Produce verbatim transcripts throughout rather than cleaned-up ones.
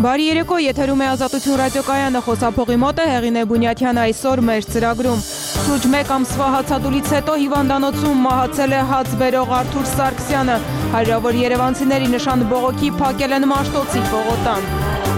Բարի երեկո, եթերում է Ազատություն ռադիոկայանը, խոսափողի մոտ է Հեղինե Բունյաթյանը այսօր մեր ծրագրում։ Շուրջ մեկ ամսվա հացադուլից հետո հիվանդանոցում մահացել է հաց բերող Արթուր Սարգսյանը։ Հարյուրավոր երևանցիների նշան բողոքի փակել են Մաշտոցի պողոտան։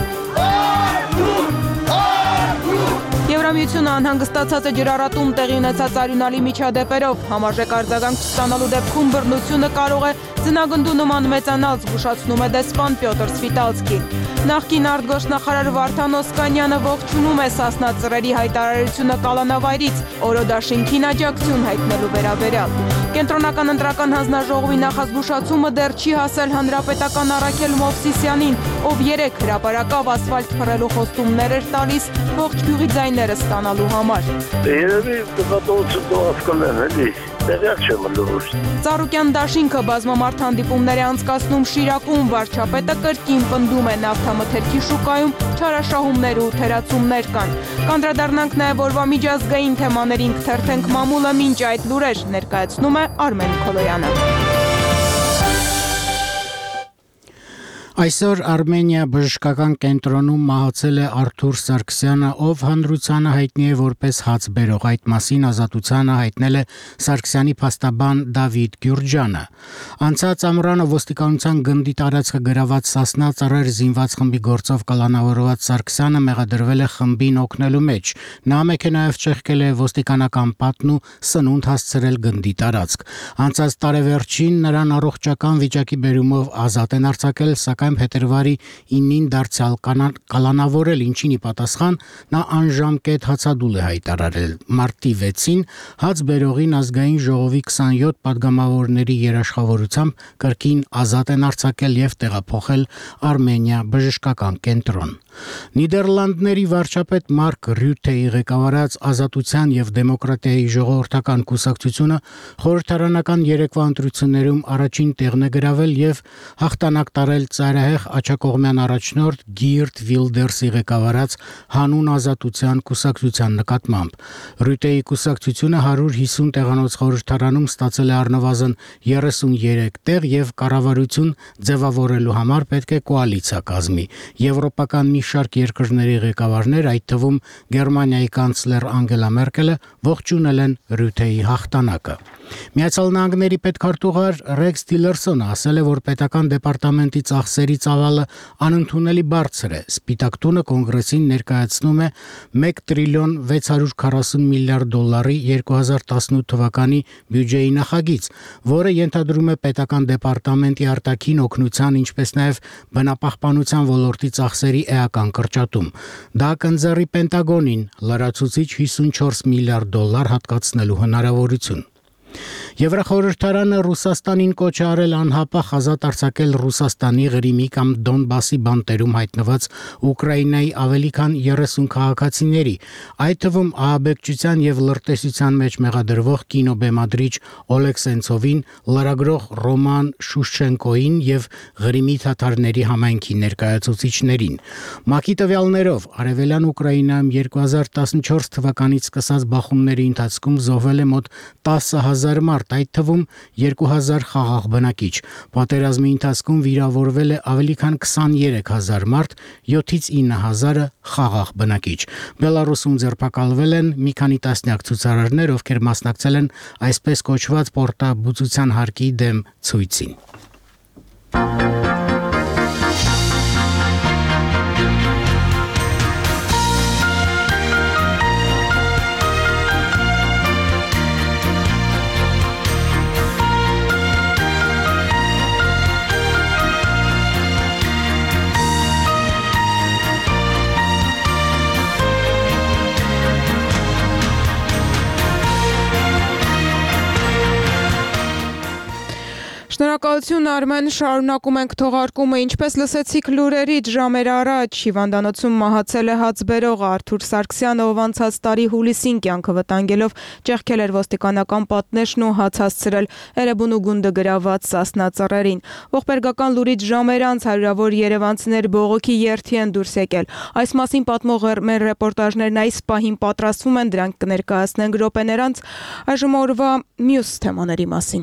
Եվրամիությունը անհանգստացած է ջրառատում տեղի ունեցած արյունալի միջադեպերով։ Համարժեք արձագանք չստանալու դեպքում բռնությունը կարող է ձնագնդու նման մեծանալ, զգուշացնում է դեսպան Պյոտր Սվիտալսկի։ Նախկին արտգործնախարար Վարդան Օսկանյանը ողջունում է Սասնա ծռերի հայտարարությունը կալանավայրից, օրոդաշինքին աջակցություն հայտնելու վերաբերյալ։ Կենտրոնական ընտրական հանձնաժողովի նախազգուշացումը դեռ չի հասել հանրապետական Առաքել Մովսիսյանին, ով երեք հրապարակավ ասֆալտ փռելու խոստումներ էր տալիս ողջ գյուղի ձայները ստանալու համար։ Երևի դպրոցը ասկալեն էլի։ Ծառուկյան դաշինքը բազմամարդ հանդիպումներ է անցկացնում Շիրակում, վարչապետը կրկին պնդում է նավթամթերքի շուկայում չարաշահումներ ու թերացումներ կան։ Կանդրադառնանք նաև օրվա միջազգային թեմաներին, կթերթենք մամուլը մինչ այդ լուրեր, ներկայացնում է Արմեն Նիկոլոյանը։ Այսօր Արմենիա բժշկական կենտրոնում մահացել է Արթուր Սարգսյանը, ով հանրությանը հայտնի է որպես հաց բերող։ Այդ մասին Ազատությանը հայտնել է Սարգսյանի փաստաբան Դավիթ Գյուրջյանը։ Անցած ամռանը ոստիկանության գնդի տարածքը գրաված Սասնա ծռեր զինված խմբի գործով կալանավորված Սարգսյանը մեղադրվել է խմբին օգնելու մեջ։ Նա մեքենայով ճեղքել է ոստիկանական պատն ու սնունդ հասցրել գնդի տարածք։ Անցած տարեվերջին նրան առողջական վիճակի բերումով ազատ են արձակել, սակայն փետրվարի ինին դարձյալ կալանավորել, ինչին ի պատասխան նա անժամկետ հացադուլ է հայտարարել։ Մարտի վեցին հաց բերողին ազգային ժողովի քսանյոթ падգամավորների երաշխավորությամբ կրկին ազատ են արձակել եւ տեղափոխել Արմենիա բժշկական կենտրոն։ Նիդերլանդների վարչապետ Մարկ Ռյուտեի ղեկավարած Ազատության եւ Դեմոկրատիայի ժողովրդական կուսակցությունը խորհրդարանական երեկվա ընտրություններում առաջին տեղն է գրավել եւ հաղթանակ տարել ծայրահեղ աջակողմյան առաջնորդ Գիրտ Վիլդերսի ղեկավարած Հանուն Ազատության կուսակցության նկատմամբ։ Ռյուտեի կուսակցությունը հարյուր հիսուն տեղանոց խորհրդարանում ստացել է առնվազն երեսուներեք տեղ եւ կառավարություն ձևավորելու համար պետք է կոալիցիա կազմի։ Եվրոպական մի շարք երկրների ղեկավարներ, այդ թվում Գերմանիայի կանցլեր Անգելա Մերկելը, ողջունել են Ռյուտեի հաղթանակը։ Միացյալ Նահանգների պետքարտուղար Ռեքս Տիլերսոնը ասել է, որ պետական դեպարտամենտի ծախսերի ծավալը անընդունելի բարձր է։ Սպիտակ տունը կոնգրեսին ներկայացնում է մեկ տրիլիոն վեց հարյուր քառասուն միլիարդ դոլարի երկու հազար տասնութ թվականի բյուջեի նախագիծ, որը ենթադրում է պետական դեպարտամենտի արտաքին օգնության, ինչպես նաև բնապահպանության ոլորտի ծախսերի էական կրճատում։ Դա կընձեռի Պենտագոնին լրացուցիչ հիսունչորս միլիարդ դոլար հատկացնելու հնարավորություն։ Եվրախորհրդարանը Ռուսաստանին կոչ է արել անհապաղ ազատ արձակել Ռուսաստանի Ղրիմի կամ Դոնբասի բանտերում հայտնված Ուկրաինայի ավելի քան երեսուն քաղաքացիների, այդ թվում ահաբեկչության եւ լրտեսության մեջ մեղադրվող կինոբեմադրիչ Օլեգ Սենցովին, լրագրող Ռոման Շուշչենկոին եւ Ղրիմի թաթարների համայնքի ներկայացուցիչներին։ ՄԱԿ-ի տվյալներով Արևելյան Ուկրաինայում երկու հազար տասնչորս թվականից սկսած բախումների ընթացքում զոհվել է մոտ տասը հազար մարդ, այդ թվում երկու հազար խաղաղ բնակիչ։ Պատերազմի ընթացքում վիրավորվել է ավելի քան քսաներեք հազար մարդ, յոթից ինը հազարը խաղաղ բնակիչ։ Բելարուսում ձերբակալվել են մի քանի տասնյակ ցուցարարներ, ովքեր մասնակցել են այսպես կոչված պորտաբուծության հարկի դեմ ցույցին։ Շնորհակալություն Արմեն, շարունակում ենք թողարկումը, ինչպես լսեցիք լուրերից ժամեր առաջ հիվանդանոցում մահացել է հաց բերող Արթուր Սարգսյանը, ով անցած տարի հուլիսին կյանքը վտանգելով ճեղքել էր ոստիկանական պատնեշն ու հաց հասցրել Էրեբուն ու գունդը գրաված Սասնա ծռերին։ Ողբերգական լուրից ժամեր անց հարյուրավոր երևանցիներ բողոքի երթի են դուրս եկել։ Այս մասին պատմող մեր ռեպորտաժներն այս պահին պատրաստվում են, դրանք կներկայացնենք րոպեներ անց։ Այժմ օրվա մյուս թեմաների մասին։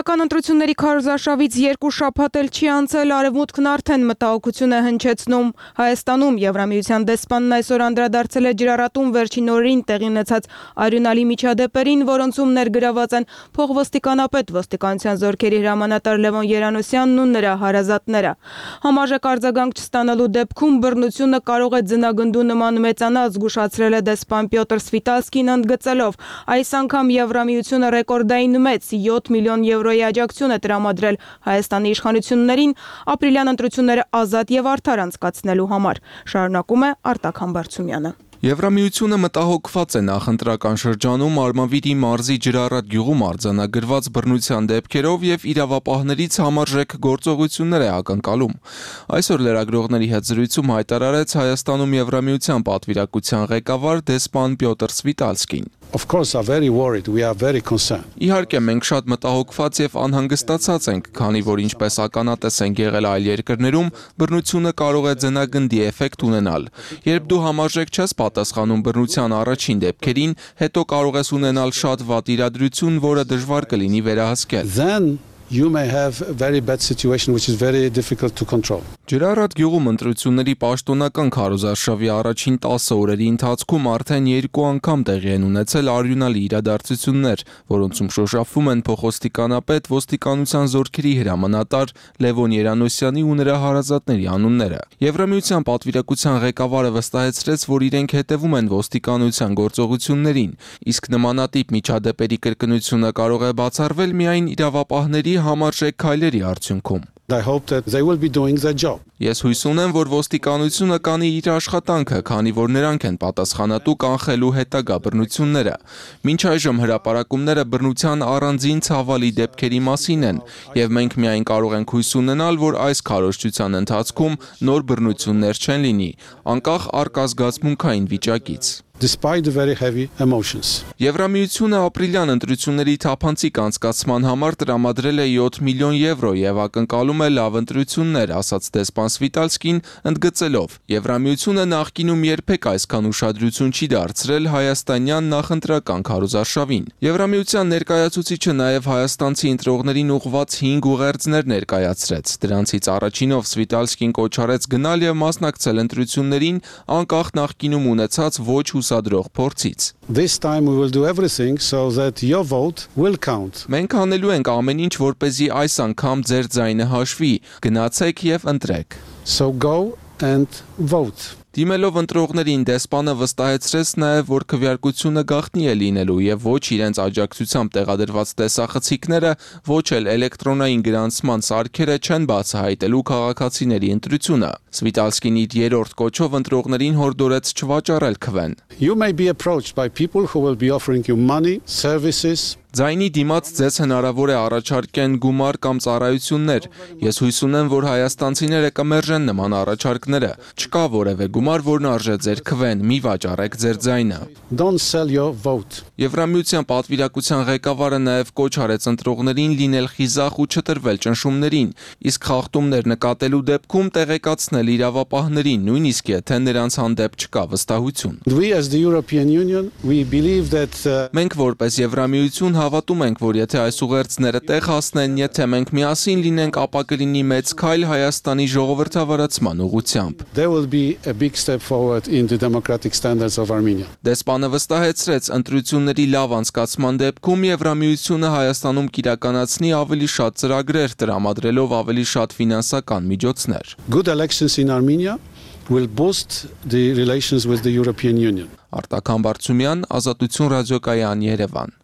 Նախնական ընտրությունների քարոզարշավից երկու շաբաթ էլ չի անցել, Արևմուտքն արդեն մտահոգություն է հնչեցնում։ Հայաստանում Եվրամիության դեսպանն այսօր անդրադարձել է ջրառատում վերջին օրերին տեղի ունեցած արյունալի միջադեպերին, որոնցում ներգրաված են փոխոստիկանապետ ոստիկանության զորքերի հրամանատար Լևոն Երանոսյանն ու նրա հարազատները։ Համարժեք արձագանք չստանալու դեպքում բռնությունը կարող է ձնագնդու նման մեծանալ, զգուշացրել է դեսպան Պյոտր Սվիտալսկին, ընդգծելով. այս անգամ Եվրամիությունը ռեկորդային մեծ յոթ միլիոն եվրոյի աջակցություն է տրամադրել Հայաստանի իշխանություններին ապրիլյան ընտրությունները ազատ եւ արդար անցկացնելու համար, շարունակում է Արտակ Համբարձումյանը։ Եվրամիությունը մտահոգված է նախընտրական շրջանում Արմավիրի մարզի Ջրառատ գյուղում արձանագրված բռնության դեպքերով եւ իրավապահներից համարժեք գործողություններ է ակնկալում։ Այսօր լրագրողների հետ զրույցում հայտարարեց Հայաստանում Եվրամիության պատվիրակության ղեկավար դեսպան Պյոտր Սվիտալսկին. Of course, are very worried. We are very concerned. Իհարկե, մենք շատ մտահոգված եւ անհանգստացած ենք, քանի որ ինչպես ականատես ենք եղել այլ երկրներում, բռնությունը կարող է ձնագնդի էֆեկտ ունենալ։ Երբ դու համարժեք չես պատասխանում բռնության առաջին դեպքերին, հետո կարող ես ունենալ շատ վատ իրադրություն, որը դժվար կլինի վերահսկել։ Then you may have a very bad situation which is very difficult to control. Ջրառատ գյուղում ընտրությունների պաշտոնական քարոզարշավի առաջին տասը օրերի ընթացքում արդեն երկու անգամ տեղի են ունեցել արյունալի իրադարձություններ, որոնցում շոշափվում են փոխոստիկանապետ ոստիկանության զորքերի հրամանատար Լևոն Երանոսյանի ու նրա հարազատների անունները։ Եվրամիության պատվիրակության ղեկավարը վստահեցրեց, որ իրենք հետևում են ոստիկանության գործողություններին, իսկ նմանատիպ միջադեպերի կրկնությունը կարող է բացառվել միայն իրավապահների համարժեք քայլերի արդյունքում։ I hope that they will be doing their job. Ես հույս ունեմ, որ ոստիկանությունը կանի իր աշխատանքը, քանի որ նրանք են պատասխանատու կանխելու հետագա բռնությունները։ Մինչ այժմ հրապարակումները բռնության առանձին ցավալի դեպքերի մասին են, եւ մենք միայն կարող ենք հույս ունենալ, որ այս քարոզչության ընթացքում նոր բռնություններ չեն լինի, անկախ առկա զգացմունքային վիճակից։ Despite the very heavy emotions. Եվրամիությունը ապրիլյան ընտրությունների թափանցիկ անցկացման համար տրամադրել է յոթ միլիոն եվրո եւ ակնկալում է լավ ընտրություններ, ասաց դեսպան Սվիտալսկին, ընդգծելով. Եվրամիությունը նախկինում երբեք այսքան ուշադրություն չի դարձրել հայաստանյան նախընտրական քարոզարշավին։ Եվրամիության ներկայացուցիչը նաեւ հայաստանցի ընտրողներին ուղղված հինգ ուղերձներ ներկայացրեց։ Դրանցից առաջինով Սվիտալսկին կոչ արեց գնալ եւ մասնակցել ընտրություններին, անկախ նախկինում ունեցած ոչ հուսադրող փորձից։ This time we will do everything so that your vote will count. Մենք անելու ենք ամեն ինչ, որպեսզի այս անգամ ձեր ձայնը հաշվի։ Գնացեք եւ ընտրեք։ So go and vote. Դիմելով ընտրողներին դեսպանը վստահեցրեց նաև, որ քվեարկությունը գաղտնի է լինելու եւ ոչ իրենց աջակցությամբ տեղադրված տեսախցիկները, ոչ էլ էլեկտրոնային գրանցման սարքերը չեն բացահայտելու քաղաքացիների ընտրությունը։ Սվիտալսկին իր երրորդ կոչով ընտրողներին հորդորեց չվաճառել քվեն։ You may be approached by people who will be offering you money, services. Ձայնի դիմաց ձեզ հնարավոր է առաջարկեն գումար կամ ծառայություններ։ Ես հույս ունեմ, որ հայաստանցիները կմերժեն նման առաջարկները։ Չկա որևէ գումար, որն արժե ձեր քվեն, մի վաճառեք ձեր ձայնը։ Don't sell your vote. Եվրամիության պատվիրակության ղեկավարը նաև կոչ արեց ընտրողներին լինել խիզախ ու չտրվել ճնշումներին, իսկ խախտումներ նկատելու դեպքում տեղեկացնել իրավապահներին, նույնիսկ եթե նրանց հանդեպ չկա վստահություն։ We as the European Union, we believe that uh, Մենք որպես Եվրամիություն հավատում ենք, որ եթե այս ուղերձները տեղ հասնեն, եթե մենք միասին լինենք, ապա կլինի մեծ քայլ Հայաստանի ժողովրդավարացման ուղղությամբ։ there will be a big step forward in the democratic standards of Armenia. Դեսպանը վստահեցրեց, ընտրությունների լավ անցկացման դեպքում Եվրամիությունը Հայաստանում կիրականացնի ավելի շատ ծրագրեր, տրամադրելով ավելի շատ ֆինանսական միջոցներ։ Good elections in Armenia will boost the relations with the European Union. Արտակ Համբարձումյան, Ազատություն ռադիոկայան, Երևան։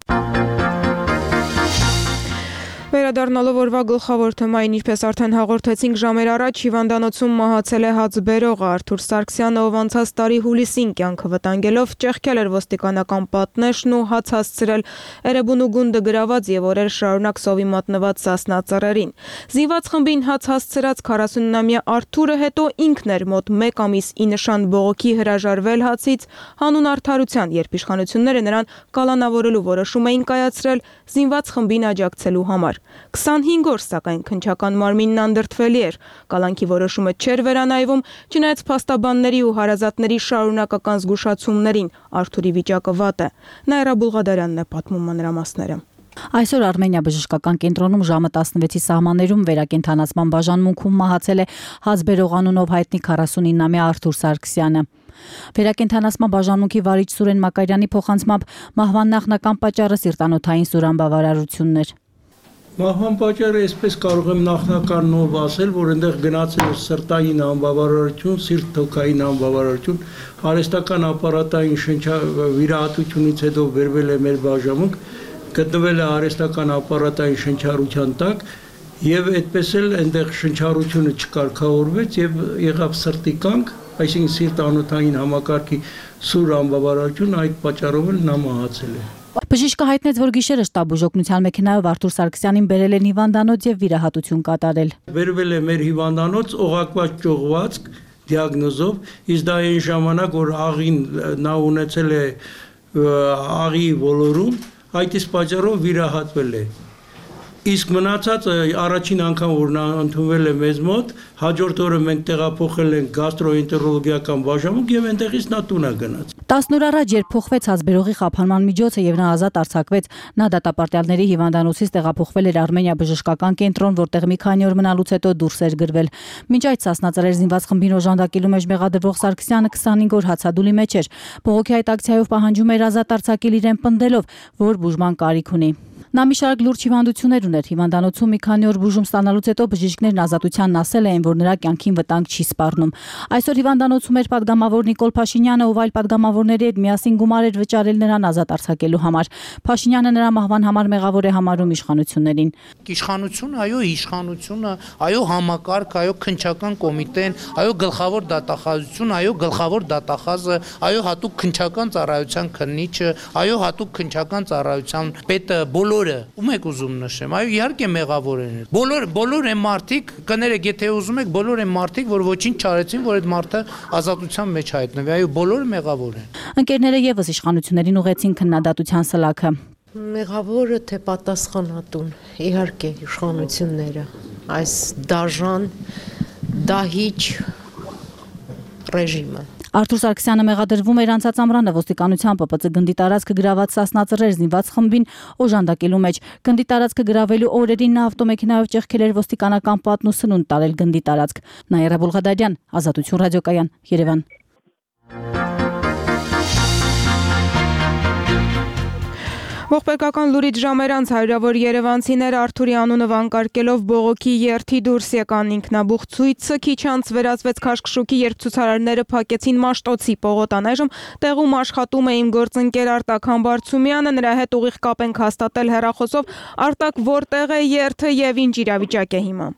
Վերադառնալով օրվա գլխավոր թեմային, ինչպես արդեն հաղորդեցինք ժամեր առաջ, հիվանդանոցում մահացել է հացբերողը Արթուր Սարգսյանը, ով անցած տարի հուլիսին կյանքը վտանգելով ճեղքել էր ոստիկանական պատնեշն ու հաց հասցրել Էրեբունու գունդը գրաված եւ օրեր շարունակ սովի մատնված Սասնա ծռերին։ Զինված խմբին հաց հասցրած քառասուննամյա Արթուրը հետո ինքն էր մոտ մեկ ամիս ի նշան բողոքի հրաժարվել հացից հանուն արդարության, երբ իշխանությունները նրան կալանավորելու որոշում էին կայացրել զինված խմբին աջակցելու համար։ քսանհինգ օր սակայն քննչական մարմինն անդրդվելի էր։ Կալանքի որոշումը չէր վերանայվում, չնայած փաստաբանների ու հարազատների շարունակական զգուշացումներին Արթուրի վիճակը վատ է։ Նաիրա Բուլղադարյանն է պատմում մանրամասները։ Այսօր Արմենիա բժշկական կենտրոնում ժամը տասնվեցի սահմաններում վերակենդանացման բաժանմունքում մահացել է հացբերող անունով հայտնի քառասունինամյա Արթուր Սարգսյանը։ Վերակենդանացման բաժանմունքի վարիչ Սուրեն Մակարյանի փոխանցմամբ մահվան նախնական պատճառը սիրտանոթային սուրանբավարարությունն էր։ Մահվան պատճառը այսպես կարող եմ նախնականով ասել, որ այնտեղ գնացել է սրտային անբավարարություն, սիրտ-թոքային անբավարարություն, արհեստական ապարատային շնչավիրահատությունից հետո վերվել է մեր բաժանմունք, գտնվել է արհեստական ապարատային շնչառության տակ եւ այդպես էլ այնտեղ շնչառությունը չկարգավորվեց եւ եղավ սրտի կանգ, այսինքն սիրտ-անոթային համակարգի սուր անբավարարություն, այդ պատճառով էլ նա մահացել է։ Բժիշկը հայտնեց, որ գիշերը շտաբ բուժօգնության մեքենայով Արթուր Սարգսյանին բերել են հիվանդանոց եւ վիրահատություն կատարել։ Վերվել է մեր հիվանդանոց օղակված ճողվածք դիագնոզով, իսկ դա այն ժամանակ, որ աղին նա ունեցել է աղի ոլորում, այդ իսկ պատճառով վիրահատվել է։ Իսկ մնացածը առաջին անգամ որ նա ընդունվել է մեզ մոտ, հաջորդ օրը մենք տեղափոխել ենք գաստրոենտերոլոգիական բաժանմունք եւ այնտեղից նա տուն է գնաց։ տասն օր առաջ երբ փոխվեց հացբերողի խափանման միջոցը եւ նա ազատ արձակվեց, նա դատապարտյալների հիվանդանոցից տեղափոխվել էր Արմենիա բժշկական կենտրոն, որտեղ մի քանի օր մնալուց հետո դուրս էր գրվել։ Մինչ այդ Սասնածռեր զինված խմբին օժանդակելու մեջ մեղադրվող Սարգսյանը քսանհինգ օր հացադուլի մեջ էր։ Բողոքի այդ ակցիայով պահանջում էր ազատ արձակել իրեն պնդելով, որ բուժման կարիք ունի։ Նա մի շարք լուրջ հիվանդություններ ուներ։ Հիվանդանոցում մի քանի օր բուժում ստանալուց հետո բժիշկներն ազատությանն ասել էին, որ նրա կյանքին վտանգ չի սպառնում։ Այսօր հիվանդանոցում էր պատգամավոր Նիկոլ Փաշինյանը, ով այլ պատգամավորների հետ միասին գումար էր վճարել նրան ազատ արձակելու համար։ Փաշինյանը նրա մահվան համար մեղավոր է համարում իշխանություններին։ Իշխանություն, այո, իշխանությունը, այո, համակարգ, այո, քննչական կոմիտեն, այո, գլխավոր դատախազություն, այո, գլխավոր դատախազը, այո, հատուկ քննչական ծառայության քննիչը, այո, հատուկ քննչական ծառայության պետը, բոլորը, ում եք ուզում նշեմ, այո, իհարկե մեղավոր են։ Բոլոր բոլոր են մարդիկ, կներեք, եթե ուզում եք, բոլոր են մարդիկ, որ ոչինչ չարեցին, որ այդ մարդը ազատության մեջ հայտնվի, այո, բոլորը մեղավոր են։ Ընկերները եւս իշխանություններին ուղեցին քննադատության սլաքը։ Մեղավորը թե պատասխանատուն, իհարկե իշխանությունները, այս դաժան, դահիճ ռեժիմը։ Արթուր Սարգսյանը մեղադրվում էր անցած ամռանը ոստիկանության ՊՊՑ գնդի տարածքը գրաված Սասնածռեր զինված խմբին օժանդակելու մեջ։ Գնդի տարածքը գրավելու օրերին նա ավտոմեքենայով ճեղքել էր ոստիկանական պատն ու սնունդ տարել գնդի տարածք։ Նաիրա Բուլղադարյան, Ազատություն ռադիոկայան, Երևան։ Ողբերգական լուրից ժամեր անց հարյուրավոր երևանցիներ Արթուրի անունը վանկարկելով բողոքի երթի դուրս եկան։ Ինքնաբուխ ցույցը քիչ անց վերածվեց քաշքշուկի, երբ ցուցարարները փակեցին Մաշտոցի պողոտան։ Այժմ տեղում աշխատում է իմ գործընկեր Արտակ Համբարձումյանը, նրա հետ ուղիղ կապ ենք հաստատել հեռախոսով։ Արտակ, որտեղ է երթը եւ ինչ իրավիճակ է հիմա։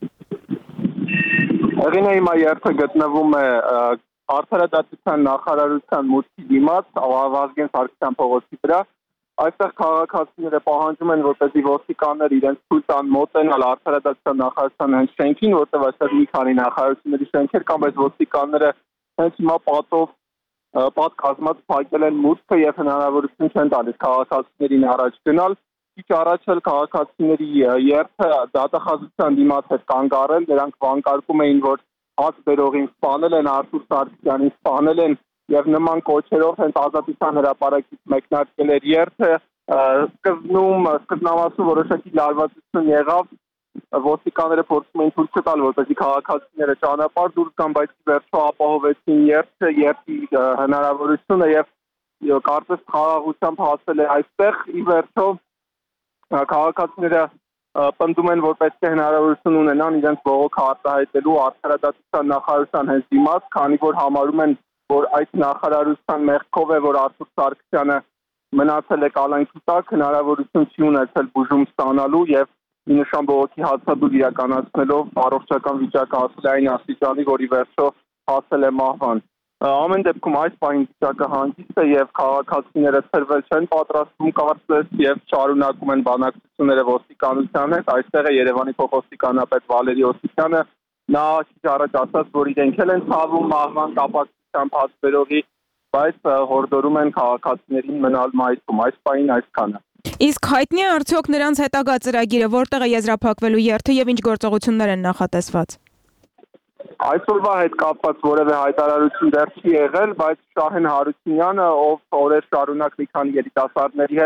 Եղին է հիմա երթը գտնվում է Արդարադատության նախարարության մուտքի դիմաց Վազգեն Սարգսյան փողոցի վրա։ Այստեղ քաղաքացիները պահանջում են, որպեսզի ոստիկանները իրենց ցույց տան մոտենալ Արդարադատության նախարարության հենց շենքին, որտեղ այստեղ մի քանի նախարարությունների շենքեր կան, բայց ոստիկանները հենց հիմա պատով պատ կազմած փակել են մուտքը եւ հնարավորություն չեն տալիս քաղաքացիներին առաջ գնալ։ Քիչ առաջ էլ քաղաքացիների երթը դատախազության դիմաց էր կանգ առել, նրանք վանկարկում էին, որ հաց բերողին սպանել են, Արթուր Սարգսյանին սպանել են եւ նման կոչերով հենց Ազատության հրապարակից մեկնարկել էր երթը։ Սկզբնում սկզբնամասում որոշակի լարվածություն եղավ, ոստիկանները փորձում էին ցույց տալ, որպեսզի քաղաքացիները ճանապարհ դուրս գան, բայց վերջո ապահովեցին երթը, երթի հնարավորությունը եւ կարծես խաղաղությամբ հասել է այստեղ։ Ի վերջո քաղաքացիները պնդում են, որ պետք է հնարավորություն ունենան իրենց բողոքը արտահայտելու Արդարադատության նախարարության հենց դիմաց, քանի որ համարում են, որ այդ նախարարության մեղքով է, որ Արթուր Սարգսյանը մնացել է կալանքի տակ, հնարավորություն չի ունեցել բուժում ստանալու եւ մի նշան բողոքի հացադուլ իրականացնելով առողջական վիճակը հասել է այն աստիճանի, որ ի վերջո հասել է մահվան։ Ամեն դեպքում այս պահին վիճակը հանգիստ է եւ քաղաքացիները ցրվել չեն պատրաստվում կարծես եւ շարունակում են բանակցությունները ոստիկանության հետ։ Այստեղ է Երևանի փոխոստիկանապետ Վալերի Օսիպյանը, նա քիչ առաջ ասաց, որ իրենք էլ են ցավում մահվան կապակցությամբ հացբերողի, բայց հորդորում են քաղաքացիներին մնալ մայթում։ Այս պահին այսքանը։ Իսկ հայտնի է արդյոք նրանց հետագա ծրագիրը, որտեղ է եզրափակվելու երթը եւ ինչ գործողություններ են նախատեսված։ Այսօրվա հետ կապված որևէ հայտարարություն դեռ չի եղել, բայց Շահեն Հարությունյանը, ով օրեր շարունակ մի քանի երիտասարդների հետ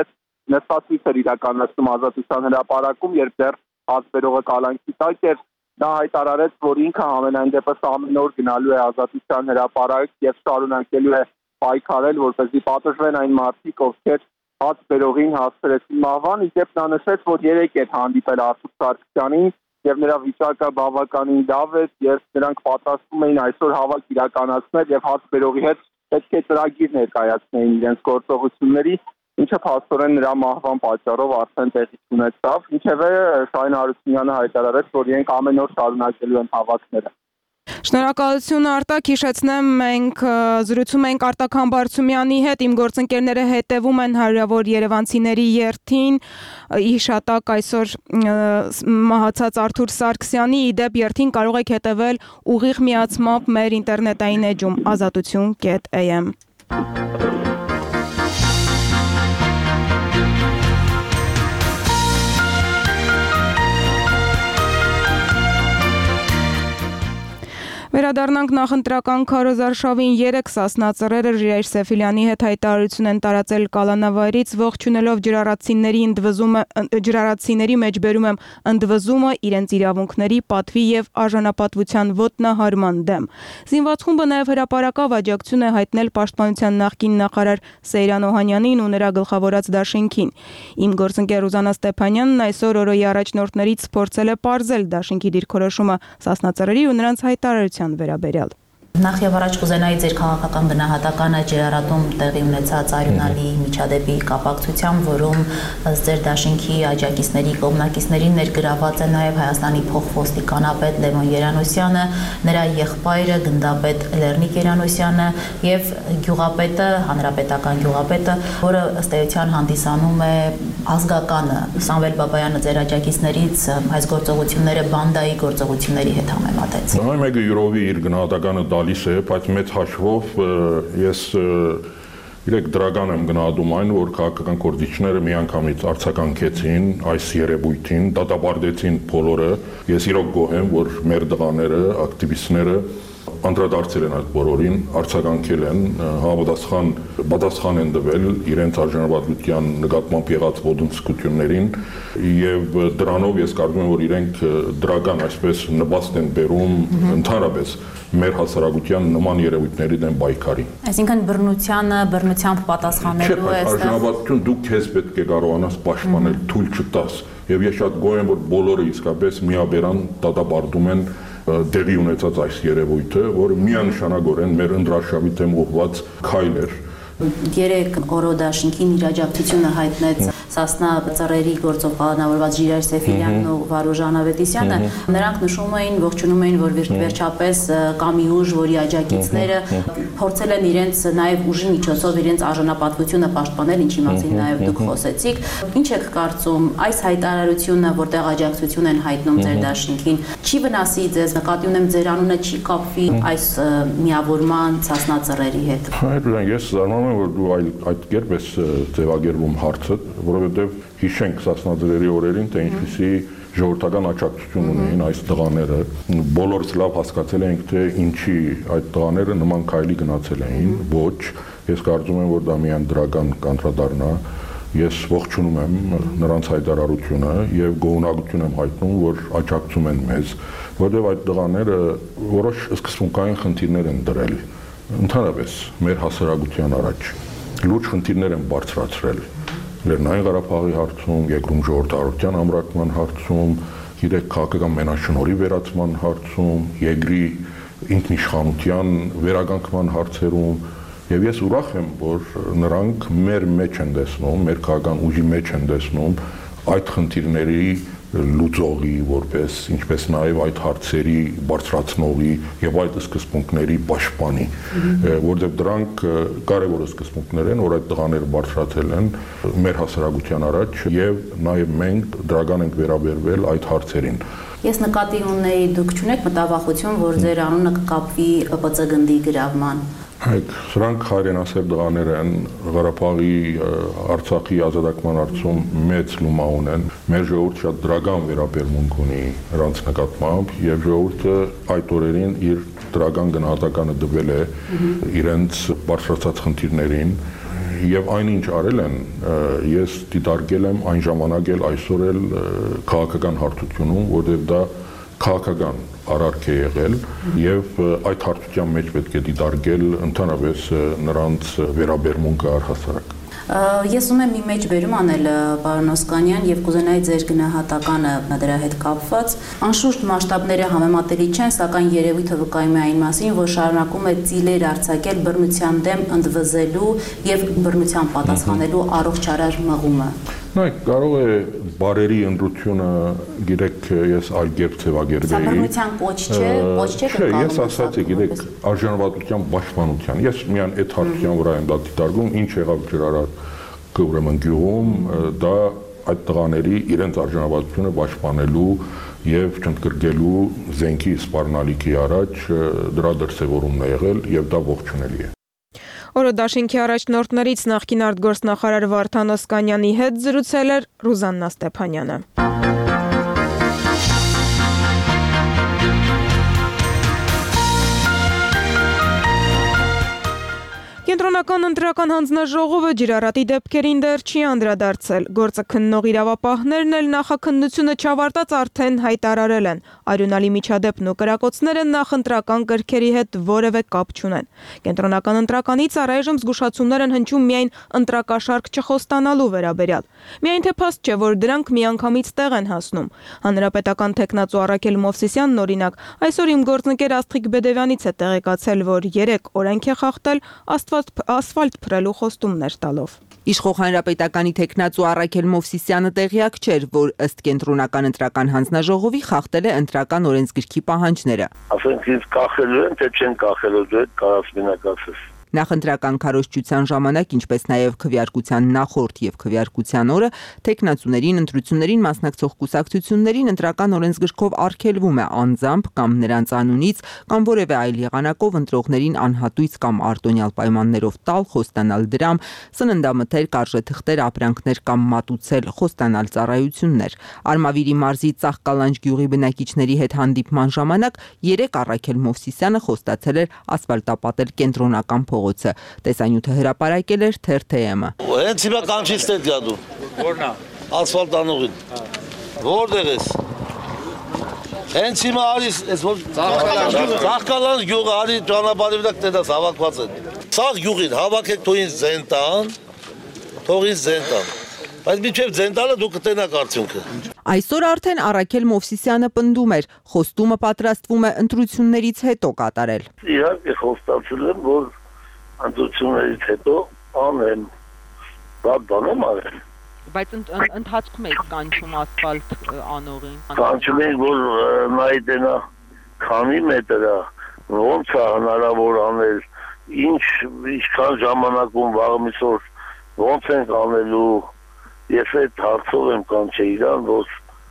նստածույց էր իրականացնում Ազատության հրապարակում, երբ դեռ հազբերողը կալանքի տակ էր, նա հայտարարեց, որ ինքը ամենայն դեպս ամեն օր գնալու է Ազատության հրապարակ եւ շարունակելու է պայքարել, որպեսզի պատժվեն այն մարդիկ, ովքեր հազբերողին հասցրեցին մահվան, իդեպ նա նշեց, որ երեք էր հանդիպել Արթուր Սարգսյանին եւ նրա վիճակը բավականին լավ էր, եւ նրանք պատրաստվում էին այսօր հավաք իրականացնել եւ հազբերողի հետ պետք է ծրագիր ներկայացնեին իրենց գործողությունների, ինչը փաստորեն նրա մահվան պատճառով արդեն տեղի ունեցավ։ Ինչևէ Շահին Հարությունյանը հայտարարեց, որ իրենք ամեն օր շարունակելու են հավաքները։ Շնորհակալություն Արտակ, հիշեցնեմ, մենք զրուցում ենք Արտակ Համբարձումյանի հետ, իմ գործընկերները հետևում են հարյուրավոր երևանցիների երթին, հիշատակ այսօր մահացած Արթուր Սարգսյանի, իդեպ երթին կարող եք հետևել ուղիղ միացմամբ մեր ինտերնետային էջում ազատություն կետ a m։ Վերադառնանք նախընտրական քարոզարշավին երեք Սասնա ծռերը Ժիրայր Սեֆիլյանի հետ հայտարարություն են տարածել կալանավայրից, ողջունելով ջրառացիների ընդվզումը, ջրառացիների մեջբերում եմ ընդվզումը իրենց իրավունքների, պատվի եւ արժանապատվության ոտնահարման դեմ։ Զինված խումբը նաեւ հրապարակավ աջակցություն է հայտնել պաշտպանության նախկին նախարար Սեյրան Օհանյանին ու նրա գլխավորած դաշինքին։ Իմ գործընկեր Ուզանա Ստեփանյանն այսօր օրոյի առաջնորդներից փորձել է պարզել դաշինքի դիրքորոշումը Սասնա ծռերի ու նրանց հայտարարության վերաբերյալ։ Նախ եւ առաջ կուզենայի ձեր քաղաքական գնահատականը ջրառատում տեղի ունեցած արյունալի միջադեպի կապակցությամբ, որում ըստ ձեր դաշինքի աջակիցների կողմնակիցների ներգրաված է նաեւ Հայաստանի փոխոստիկանապետ Լևոն Երանոսյանը, նրա եղբայրը գնդապետ Լեռնիկ Երանոսյանը եւ գյուղապետը, հանրապետական գյուղապետը, որը ըստ էության հանդիսանում է ազգականը։ Սամվել Բաբայանը ձեր աջակիցներից այս գործողությունները բանդայի գործողությունների հետ համեմատեց։ Նա մեկը յուրովի իր գնահատականը է, բայց մեծ հաշվով ես իրեք դրական եմ գնահատում այն, որ քաղաքական գործիչները միանգամից արձագանքեցին այս երևույթին, դատապարտեցին բոլորը։ Ես իրոք գոհ եմ, որ մեր դղաները, ակտիվիստները անդրադարձել են այդ բոլորին, արձագանքել են, համապատասխան պատասխան են տվել իրենց արժանապատվության նկատմամբ եղած ոտնձգություններին եւ դրանով ես կարծում եմ, որ իրենք դրական այսպես նպաստ են բերում ընդհանրապես մեր հասարակության նման երևույթների դեմ պայքարի։ Այսինքն բռնությանը, բռնությամբ պատասխանելու է այստեղ։ Արժանապատվություն դուք քեզ պետք է կարողանաս պաշտպանել, թույլ չտաս։ Եվ ես շատ գոհ եմ, որ բոլորը իսկապես միաբերան դատապարտում են դեղի ունեցած այս երևույթը, որը միանշանակորեն մեր ընդրաշավի դեմ ուղղված քայլ էր։ Երեք օրո դաշինքին իր աջակցությունը հայտնեց Սասնա ծռերի գործով կալանավորված Ժիրայր Սեֆիլյանն ու Վարուժան Ավետիսյանը։ Նրանք նշում էին, ողջունում էին, որ վերջապես կա մի ուժ, որի աջակիցները փորձել են իրենց նաև ուժի միջոցով իրենց արժանապատվությունը պաշտպանել, ինչի մասին նաև դուք խոսեցիք։ Ինչ եք կարծում, այս հայտարարությունը, որտեղ աջակցություն են հայտնում ձեր դաշինքին, չի վնասի ձեզ, նկատի ունեմ ձեր անունը չի կապվի այս միավորման Սասնա ծռերի հետ։ Ես զարմանում եմ, որ դու այդ կերպ ես ձևակերպում հարցը, որովհետև հիշենք Սասնա ծռերի օրերին, թե ինչպիսի ժողովրդական աջակցություն ունեին այս տղաները։ Բոլորս լավ հասկացել ենք, թե ինչի այդ տղաները նման քայլի գնացել էին, ոչ, ես կարծում եմ, որ դա միայն դրական կանդրադառնա։ Ես ողջունում եմ նրանց հայտարարությունը եւ գոհունակություն եմ հայտնում, որ աջակցում են մեզ, որովհետեւ այդ տղաները որոշ սկզբունքային խնդիրներ են դրել ընդհանրապես մեր հասարակության առաջ։ Լուրջ խնդիրներ են բարձրացրել Լեռնային Ղարաբաղի հարցում, երկրում ժողովրդավարության ամրացման հարցում, իրեք քաղաքական մենաշնորհի վերացման հարցում, երկրի ինքնիշխանության վերականգնման հարցերում, եւ ես ուրախ եմ, որ նրանք մեր մեջ են տեսնում, մեր քաղաքական ուժի մեջ են տեսնում այդ խնդիրների լուծողի, որպես ինչպես նաև այդ հարցերի բարձրացնողի եւ այդ սկզբունքների պաշտպանի, որովհետեւ դրանք կարևոր սկզբունքներ են, որ այդ տղաները բարձրացել են մեր հասարակության առաջ եւ նաև մենք դրական ենք վերաբերվել այդ հարցերին։ Ես նկատի ունեի, դուք չունեք մտավախություն, որ ձեր անունը կկապվի Բ Ծ գնդի գրավման։ Այդ սրանք հայրենասեր տղաներ են, Ղարաբաղի, Արցախի ազատագրման հարցում մեծ լումա ունեն։ Մեր ժողովուրդը շատ դրական վերաբերմունք ունի նրանց նկատմամբ եւ ժողովուրդը այդ օրերին իր դրական գնահատականը տվել է իրենց բարձրացած խնդիրներին Եվ այնինչ արել են, ես դիտարկել եմ այն ժամանակ էլ այսօր էլ քաղաքական հարթությունում, որտեղ դա քաղաքական արարք է եղել եւ այդ հարթության մեջ պետք է դիտարկել ընդհանրապես նրանց վերաբերմունքը առհասարակ։ Ես ուզում եմ մի մեջ բերում անել պարոն Օսկանյան եւ կուզենայի ձեր գնահատականը դրա հետ կապված։ Անշուշտ մասշտաբները համեմատելի չեն, սակայն երևույթը վկայում է այն մասին, որ շարունակում է ծիլեր արձակել բռնության դեմ ընդվզելու եւ բռնության պատասխանելու առողջ արար մղումը։ Նայեք, կարող է բարերի ընտրությունը, գիտեք, ես այլ կերպ ձևակերպեի։ Սա բռնության կոչ չէ, կոչ չէ կկալում։ Ես ասացի, գիտեք, արժանապատվության պաշտպանության։ Ես միայն այդ հարթության վրա եմ դա դիտարկում, ինչ եղավ ջրարար ուրեմն գյուղում, դա այդ տղաների իրենց արժանապատվությունը պաշտպանելու եւ չընդգրկելու զենքի սպառնալիքի առաջ դրա դրսեւորումն է եղել եւ դա ողջունելի է։ Օրը դաշինքի առաջնորդներից նախկին արտգործնախարար Վարդան Օսկանյանի հետ զրուցել էր Ռուզաննա Ստեփանյանը։ Կենտրոնական ընտրական հանձնաժողովը ջրարատի դեպքերին դեռ չի անդրադարձել։ Գործը քննող իրավապահներն էլ նախաքննությունը չավարտած արդեն հայտարարել են։ Արյունալի միջադեպն ու կրակոցները նախընտրական կրքերի հետ որևէ կապ չունեն։ Կենտրոնական ընտրականից առայժմ զգուշացումներ են հնչում միայն ընտրակաշարք չխոստանալու վերաբերյալ։ Միայն թե փաստ չէ, որ դրանք միանգամից տեղ են հասնում։ Հանրապետական թեկնածու Առաքել Մովսիսյանն օրինակ այսօր իմ գործընկեր Աստղիկ Բեդևյանից է տեղեկացել, որ երեք օրենք է խախտել ասֆալտ փրելու խոստումներ տալով։ Իշխող հանրապետականի թեկնածու Առաքել Մովսիսյանը տեղյակ չէր, որ ըստ կենտրոնական ընտրական հանձնաժողովի խախտել է ընտրական օրենսգրքի պահանջները։ Ասենք ինձ կախելու են, թե չեն կախելու, դու այդ կարաս մենակացես։ Նախընտրական քարոզչության ժամանակ, ինչպես նաև քվեարկության նախորդ եւ քվեարկության օրը, տեխնացուներին ընտրություններին մասնակցող կուսակցություններին ընտրական օրենսգրքով արգելվում է անձամբ կամ նրանց անունից կամ որևէ այլ եղանակով ընտրողներին անհատույց կամ արտոնյալ պայմաններով տալ, խոստանալ դրամ, սննդամթեր, կարժեթղթեր, ապրանքներ կամ մատուցել, խոստանալ ծառայություններ։ Արմավիրի մարզի Ծաղկալանջ գյուղի բնակիչների հետ հանդիպման ժամանակ երեք Առաքել Մովսիսյանը խոստացել էր ասֆալտապատել կենտրոնական փողոցը։ Տեսանյութը հրապարակել էր Թ Ր Թ Մ-ը։ Հենց հիմա կանչից տետ գադու։ Որն է։ Ասֆալտանողին։ Որտեղ ես։ Հենց հիմա արիս, այս որ Ծաղկալանջ գյուղը արի ճանապարհի վրա տետաս հավաքված են։ Սաղ գյուղին հավաքեք թող ինձ զեն տան, թող ինձ զեն տան։ Բայց միջև ձենտալը դու կտենակ արդյունքը։ Այսօր արդեն Առաքել Մովսիսյանը պնդում էր, խոստումը պատրաստվում է ընտրություններից հետո կատարել։ Իհարկե խոստացել եմ, որ ընտրություններից հետո անեմ, բադ բան եմ արել։ Բայց ընթացքում եք կանչում ասֆալտ անողին։ Կանչում ենք, որ նայի տենա քանի մետր է, ոնց է հնարավոր անել, ինչ, ինչքան ժամանակում վաղմից օր ոնց ենք անելու։ Ես այդ հարցով եմ կանչել իրան, որ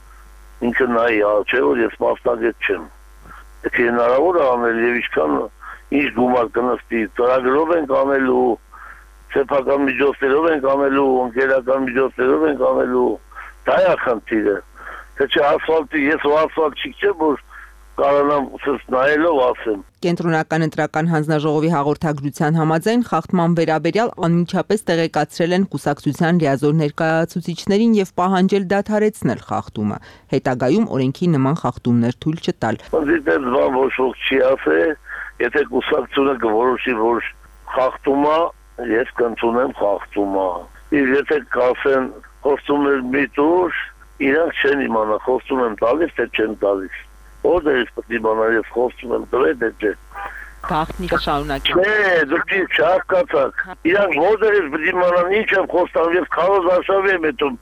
ինքը նայի, չէ, որ ես մասնագետ չեմ։ Եթե հնարավոր է անել եւ ինչքան ինչ գումար կնստի, ծրագրով ենք անելու, սեփական միջոցներով ենք անելու, ընկերական միջոցներով ենք անելու, դա է խնդիրը։ Թե չէ ասֆալտի, ես ու ասֆալտչիկ չեմ, որ կարողանամ սրտ նայելով ասեմ։ Կենտրոնական ընտրական հանձնաժողովի հաղորդագրության համաձայն խախտման վերաբերյալ անմիջապես տեղեկացրել են կուսակցության լիազոր ներկայացուցիչներին եւ պահանջել դադարեցնել խախտումը։ Հետագայում օրենքի նման խախտումներ թույլ չտալ։ Դիտել բան ոչ ոք չի ասել, եթե կուսակցությունը կորոշի, որ խախտումա, ես կընդունեմ խախտումա։ Եվ եթե կասեն խոստում եմ միտուր, իրանք չեն իմանա խոստում եմ տալիս, թե չեն տալիս։ Որտեղ ես պետք է իմանալ, ես խոստում եմ տվել, թե չէ։ Գաղտնիքը շարունակել։ Չէ, դուք չհասկացաք։ Իրանք որտեղ ես պետք է իմանան, ինչ եմ խոստանում, ես քարոզ արշավի եմ հետում։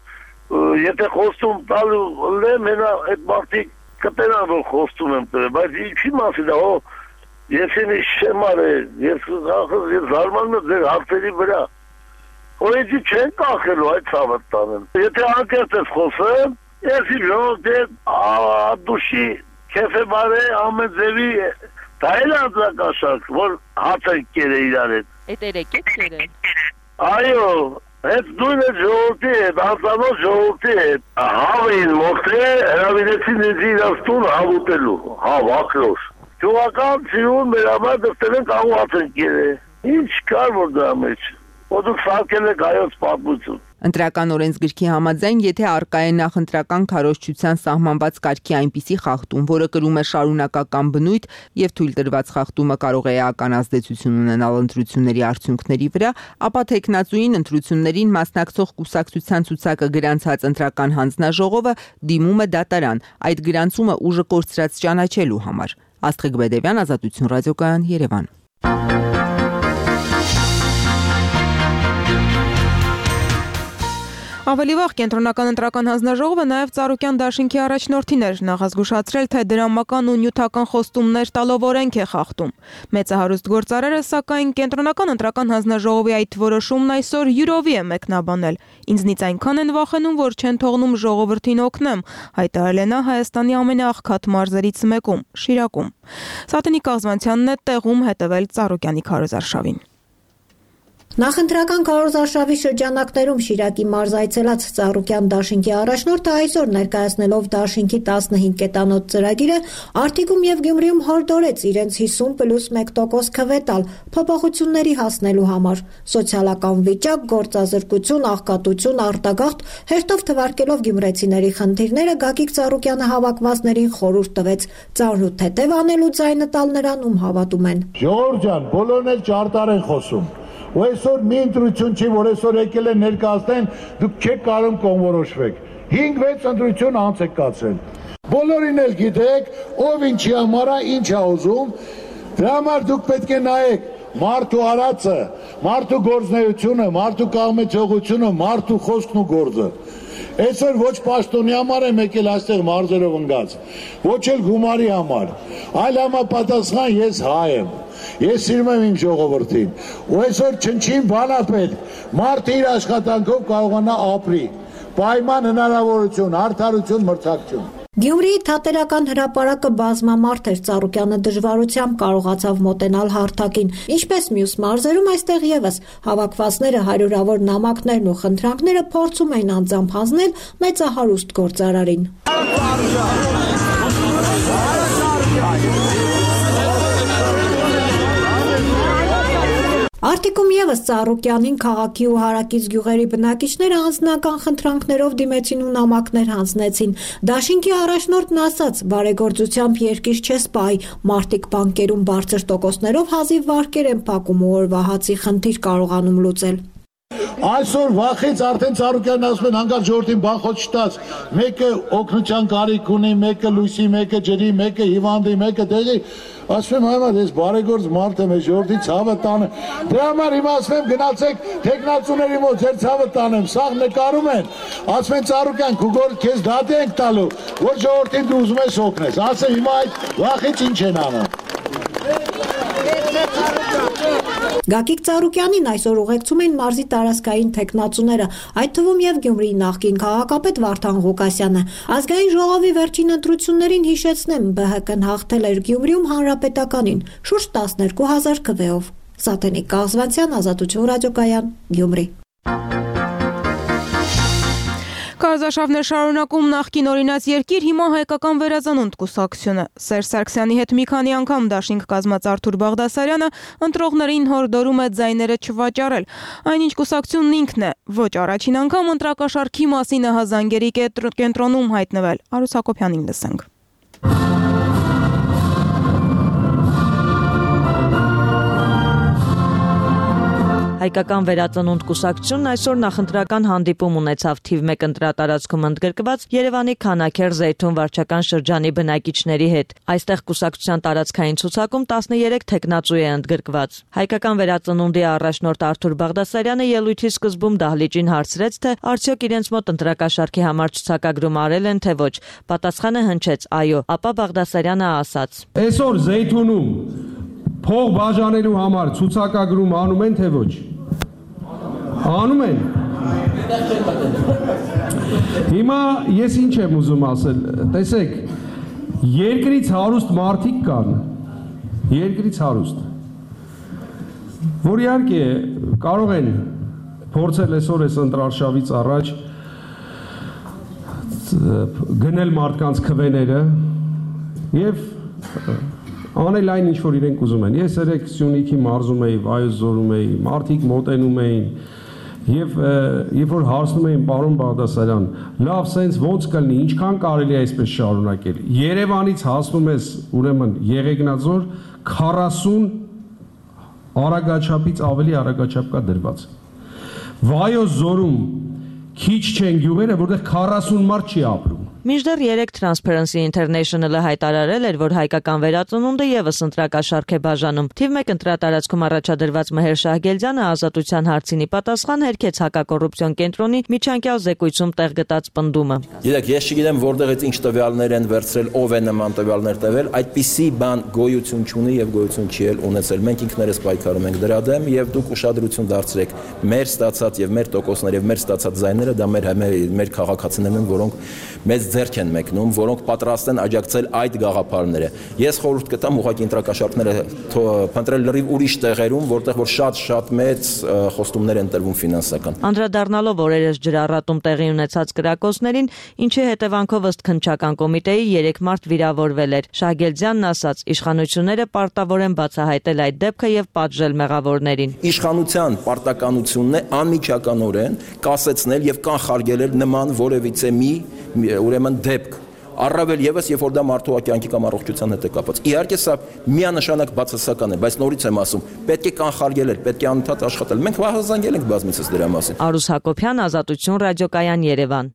Եթե խոստում տալու եմ, հենա այդ մարդիկ կտենան, որ խոստում եմ տվել, բայց ինչի մասի դա, հո, ես ինձ չեմ արել, ես զարմանում եմ ձեր հարցերի վրա։ Օրենքի չեն կախելու այդ ցավը տանեմ։ Եթե անկեղծ ես խոսեմ, ես իմ ժողովրդի դուշի քեֆ է բարե ամեն ձևի դա էլ անդրակաշարք, որ հաց են կերել իրար հետ։ Էդ երեք եք կերել։ Այո, հետ նույն է ժողովրդի հետ, անծանոթ ժողովրդի հետ։ Հավին մոքրել, հրավիրեցին ինձ իրաց տուն հավուտելու, հավ ակրոշ։ Գյուղական ծիրուն մեր համար դրտել են կաղու հաց են կերել։ Ինչ կար որ դրա մեջ։ որ դուք սարքել եք հայոց պատմություն։ Ընտրական օրենսգրքի համաձայն, եթե առկա է նախընտրական քարոզչության սահմանված կարգի այնպիսի խախտում, որը կրում է շարունակական բնույթ եւ թույլ տրված խախտումը կարող է էական ազդեցություն ունենալ ընտրությունների արդյունքների վրա, ապա թեկնածուին ընտրություններին մասնակցող կուսակցության ցուցակը գրանցած ընտրական հանձնաժողովը դիմում է դատարան, այդ գրանցումը ուժը կորցրած ճանաչելու համար։ Աստղիկ Բեդևյան, Ազատություն ռադիոկայան, Երևան։ Ավելի վաղ կենտրոնական ընտրական հանձնաժողովը նաև Ծառուկյան դաշինքի առաջնորդին էր նախազգուշացրել, թե դրամական ու նյութական խոստումներ տալով օրենք է խախտում։ Մեծահարուստ գործարարը, սակայն կենտրոնական ընտրական հանձնաժողովի այդ որոշումն այսօր յուրովի է մեկնաբանել։ Ինձնից այնքան են վախենում, որ չեն թողնում ժողովրդին օգնեմ, հայտարարել է նա Հայաստանի ամենաաղքատ մարզերից մեկում՝ Շիրակում։ Սատենիկ Աղզվանցյանն է տեղում հետևել Ծառուկյանի քարոզարշավին։ Նախընտրական քարոզարշավի շրջանակներում Շիրակի մարզ այցելած Ծառուկյան դաշինքի առաջնորդը այսօր ներկայացնելով դաշինքի տասնհինգ կետանոց ծրագիրը Արտիգում եւ Գյումրիում հորդորեց իրենց հիսուն պլյուս մեկ տոկոս քվե տալ փոփոխությունների հասնելու համար։ Սոցիալական վիճակ, գործազրկություն, աղքատություն, արտագաղթ հերթով թվարկելով գյումրեցիների խնդիրները Գագիկ Ծառուկյանը հավաքվածներին խորհուրդ տվեց ծանրութ թեթև անելու ձայնը տալ նրան, ում հավատում են։ Ժողովուրդ ջան, բոլորն էլ ճարտար են խոսում։ Ու այսօր մի ընտրություն չի, որ այսօր եկել են ներկայացնեն, դուք չեք կարող կողմնորոշվեք։ հինգ-վեց ընտրություն անց եք կացրել։ Բոլորին էլ գիտեք, ով ինչի համար է, ինչ է ուզում, դրա համար դուք պետք է նայեք մարդու արածը, մարդու գործնեությունը, մարդու կողմեցողությունը, մարդու խոսքն ու գործը։ Այսօր ոչ պաշտոնի համար եմ եկել այստեղ մարզերով ընկած, ոչ էլ գումարի համար, այլ համապատասխան ես հայ եմ։ Ես սիրում եմ իմ ժողովրդին, ու այսօր չնչին բանապետ, մարդը իր աշխատանքով կարողանա ապրի, պայման հնարավորություն, արդարություն, մրցակցություն։ Գյումրիի թատերական հրապարակը բազմամարդ էր, Ծառուկյանը դժվարությամբ կարողացավ մոտենալ հարթակին, ինչպես մյուս մարզերում այստեղ եւս հավաքվածները հարյուրավոր նամակներն ու խնդրանքները փորձում էին անձամբ հանձնել մեծահարուստ գործարարին։ Արտիկում եւս Ծառուկյանին քաղաքի ու հարակից գյուղերի բնակիչները անձնական խնդրանքներով դիմեցին ու նամակներ հանձնեցին։ Դաշինքի առաջնորդն ասաց, բարեգործությամբ երկիր չես պահի, մարդիկ բանկերում բարձր տոկոսներով հազիվ վարկեր են փակում ու օրվա հացի խնդիր կարողանում լուծել։ Այսօր վախից արդեն Ծառուկյանն ասում են հանկարծ ժողովրդին բախոց չտաց, մեկը օգնության կարիք ունի, մեկը լույսի, մեկը ջրի, մեկը հիվանդի, մեկը տեղի, ասում եմ հայմա, ես բարեգործ մարդ եմ, ժողովրդի ցավը տանը, դրա համար հիմա ասում եմ գնացեք թեկնածուների մոտ ձեր ցավը տանեմ, սաղ նկարում են, ասում են Ծառուկյան, քու գործ քեզ դատի ենք տալու, որ ժողովրդին դու ուզում ես օգնես, ասեմ հիմա այդ վախից ինչ են անում։ Գագիկ Ծառուկյանին այսօր ուղեկցում են մարզի տարածքային թեկնածուները, այդ թվում եւ Գյումրիի նախկին քաղաքապետ Վարդան Ղուկասյանը։ Ազգային ժողովի վերջին ընտրություններին հիշեցնեմ, Բ Հ Կ-ն հաղթել էր Գյումրիում հանրապետականին շուրջ տասներկու հազար քվեով։ Սատենիկ Կաղզվանցյան, Ազատություն ռադիոկայան, Գյումրի։ Քարոզարշավներ շարունակում նախկին օրինաց երկիր, հիմա հայկական վերածնունդ կուսակցությունը։ Սերժ Սարգսյանի հետ մի քանի անգամ դաշինք կազմած Արթուր Բաղդասարյանը ընտրողներին հորդորում է ձայները չվաճառել։ Այնինչ կուսակցությունն ինքն է ոչ առաջին անգամ ընտրակաշառքի մասին ահազանգերի կենտրոնում հայտնվել։ Արուս Հակոբյանին լսենք։ Հայկական վերածնունդ կուսակցությունն այսօր նախընտրական հանդիպում ունեցավ թիվ մեկ ընտրատարածքում ընդգրկված Երևանի Քանաքեռ Զեյթուն վարչական շրջանի բնակիչների հետ։ Այստեղ կուսակցության տարածքային ցուցակում տասներեք թեկնածու է ընդգրկված։ Հայկական վերածնունդի առաջնորդ Արթուր Բաղդասարյանը ելույթի սկզբում դահլիճին հարցրեց, թե արդյոք իրենց մոտ ընտրակաշառքի համար ցուցակագրում արել են, թե ոչ։ Պատասխանը հնչեց՝ այո, ապա Բաղդասարյանը ասաց. Այսօր Զեյթունում փող բաժանելու համար ցուցակագրում անում են, թե ոչ։ Անում են։ Հիմա ես ինչ եմ ուզում ասել, տեսեք, երկրից հարուստ մարդիկ կան, երկրից հարուստ, որ իհարկե կարող են փորձել այսօր այս ընտրարշավից առաջ գնել մարդկանց քվեները եւ Անել այն ինչ որ իրենք ուզում են։ Ես երեք Սյունիքի մարզում էի, Վայոց ձորում էի, մարդիկ մոտենում էին եւ երբ որ հարցնում էին պարոն Բաղդասարյան, լավ սենց ոնց կլինի, ինչքան կարելի է այսպես շարունակել։ Երևանից հասնում ես ուրեմն Եղեգնաձոր քառասուն արագաչափից ավելի արագաչափ կա դրված։ Վայոց ձորում քիչ չեն գյուղերը, որտեղ քառասուն մարդ չի ապրում։ Մինչդեռ երեկ Transparency International-ը հայտարարել էր, որ հայկական վերածնունդը եւս ընտրակաշարք է բաժանում։ Թիվ մեկ ընտրատարածքում առաջադրված Մհեր Շահգելդյանը ազատության հարցինի պատասխան հերքեց հակակոռուպցիոն կենտրոնի միջանկյալ զեկույցում տեղ գտած պնդումը։ Գիտեք, ես չգիտեմ որտեղից ինչ տվյալներ են վերցրել, ով է նման տվյալներ տվել, այդպիսի բան գոյություն չունի եւ գոյություն չի էլ ունեցել։ Մենք ինքներս պայքարում ենք դրա դեմ եւ դուք ուշադրություն դարձրեք մեր ստացած եւ մեր տոկոսներ եւ մեր ստացած ձայները, դա մեր մեր քաղաքացիներն են, որոնք մեծ ձեռք են մեկնում, որոնք պատրաստ են աջակցել այդ գաղափարները։ Ես խորհուրդ կտամ ուղղակի ընտրակաշարքները փնտրել լրիվ ուրիշ տեղերում, որտեղ որ շատ-շատ մեծ խոստումներ են տրվում ֆինանսական։ Անդրադառնալով օրերս ջրառատում տեղի ունեցած կրակոցներին, ինչի հետևանքով ըստ քննչական կոմիտեի երեք մարդ վիրավորվել էր։ Շահգելդյանն ասաց, իշխանությունները պարտավոր են բացահայտել այդ դեպքը եւ պատժել մեղավորներին։ Իշխանության պարտականությունն է անմիջականորեն կասեցնել եւ կանխարգելել նման որևիցե մի ուրեմն դեպք, առավել եւս երբ որ դա մարդու կյանքի կամ առողջության հետ է կապված։ Իհարկե սա միանշանակ բացասական է, բայց նորից եմ ասում, պետք է կանխարգելել, պետք է անընդհատ աշխատել։ Մենք վախազանվել ենք բազմիցս դրա մասին։ Արուս Հակոբյան, Ազատություն ռադիոկայան, Երևան։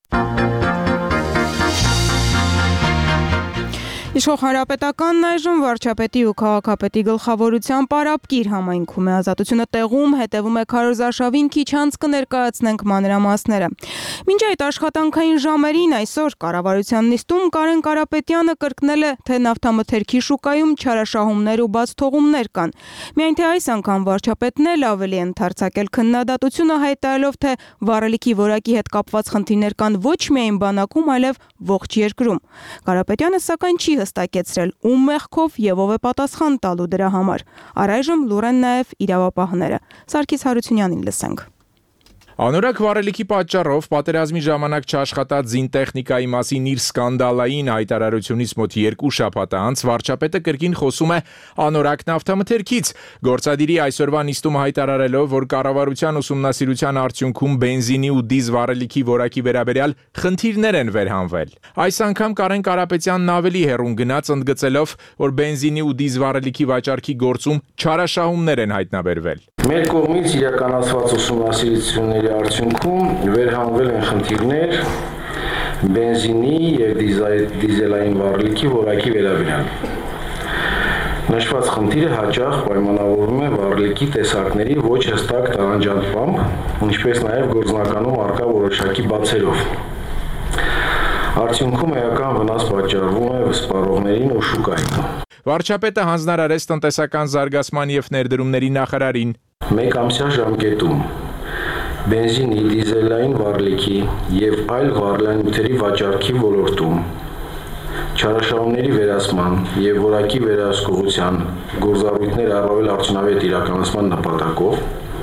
Իշխող Հանրապետականն այժմ վարչապետի ու քաղաքապետի գլխավորությամբ պարապկիր համայնքում է։ Ազատությունը տեղում հետևում է քարոզարշավին, քիչ անց կներկայացնենք մանրամասները։ Մինչ այդ աշխատանքային ժամերին այսօր կառավարության նիստում Կարեն Կարապետյանը կրկնել է, թե նավթամթերքի շուկայում չարաշահումներ ու բացթողումներ կան։ Միայն թե այս անգամ վարչապետն էլ ավելի ընդարձակել քննադատությունը, հայտարարելով, թե վառելիքի որակի հետ կապված խնդիրներ կան ոչ միայն բանակում, այլև ողջ երկրում։ Կարապետյանը սակայն չի հստակեցրել ում մեղքով եւ ով է պատասխան տալու դրա համար։ Առայժմ լուր են նաեւ իրավապահները։ Սարգիս Հարությունյանին լսենք։ Անորակ վառելիքի պատճառով պատերազմի ժամանակ չաշխատած զինտեխնիկայի մասին իր սկանդալային հայտարարությունից մոտ երկու շաբաթ անց վարչապետը կրկին խոսում է անորակ նավթամթերքից, գործադիրի այսօրվա նիստում հայտարարելով, որ կառավարության ուսումնասիրության արդյունքում բենզինի ու դիզ վառելիքի որակի վերաբերյալ խնդիրներ են վերհանվել։ Այս անգամ Կարեն Կարապետյանն ավելի հեռուն գնաց, ընդգծելով, որ բենզինի ու դիզ վառելիքի վաճառքի գործում չարաշահումներ են հայտնաբերվել։ Մեր կողմից իրականացված ուսումնասիրությունների արդյունքում վերհանվել են խնդիրներ բենզինի եւ դիզելային վառելիքի որակի վերաբերյալ։ Նշված խնդիրը հաճախ պայմանավորվում է վառելիքի տեսակների ոչ հստակ տարանջատմամբ, ինչպես նաեւ գործնականում առկա որոշակի բացերով։ Արդյունքում էական վնաս պատճառվում է սպառողներին ու շուկային։ Վարչապետը հանձնարարեց տնտեսական զարգացման եւ ներդրումների նախարարին մեկ ամսյա ժամկետում բենզինի, դիզելային վառելիքի եւ այլ վառելանյութերի վաճառքի ոլորտում չարաշահումների վերացման եւ որակի վերահսկողության գործառույթներ առավել արդյունավետ իրականացման նպատակով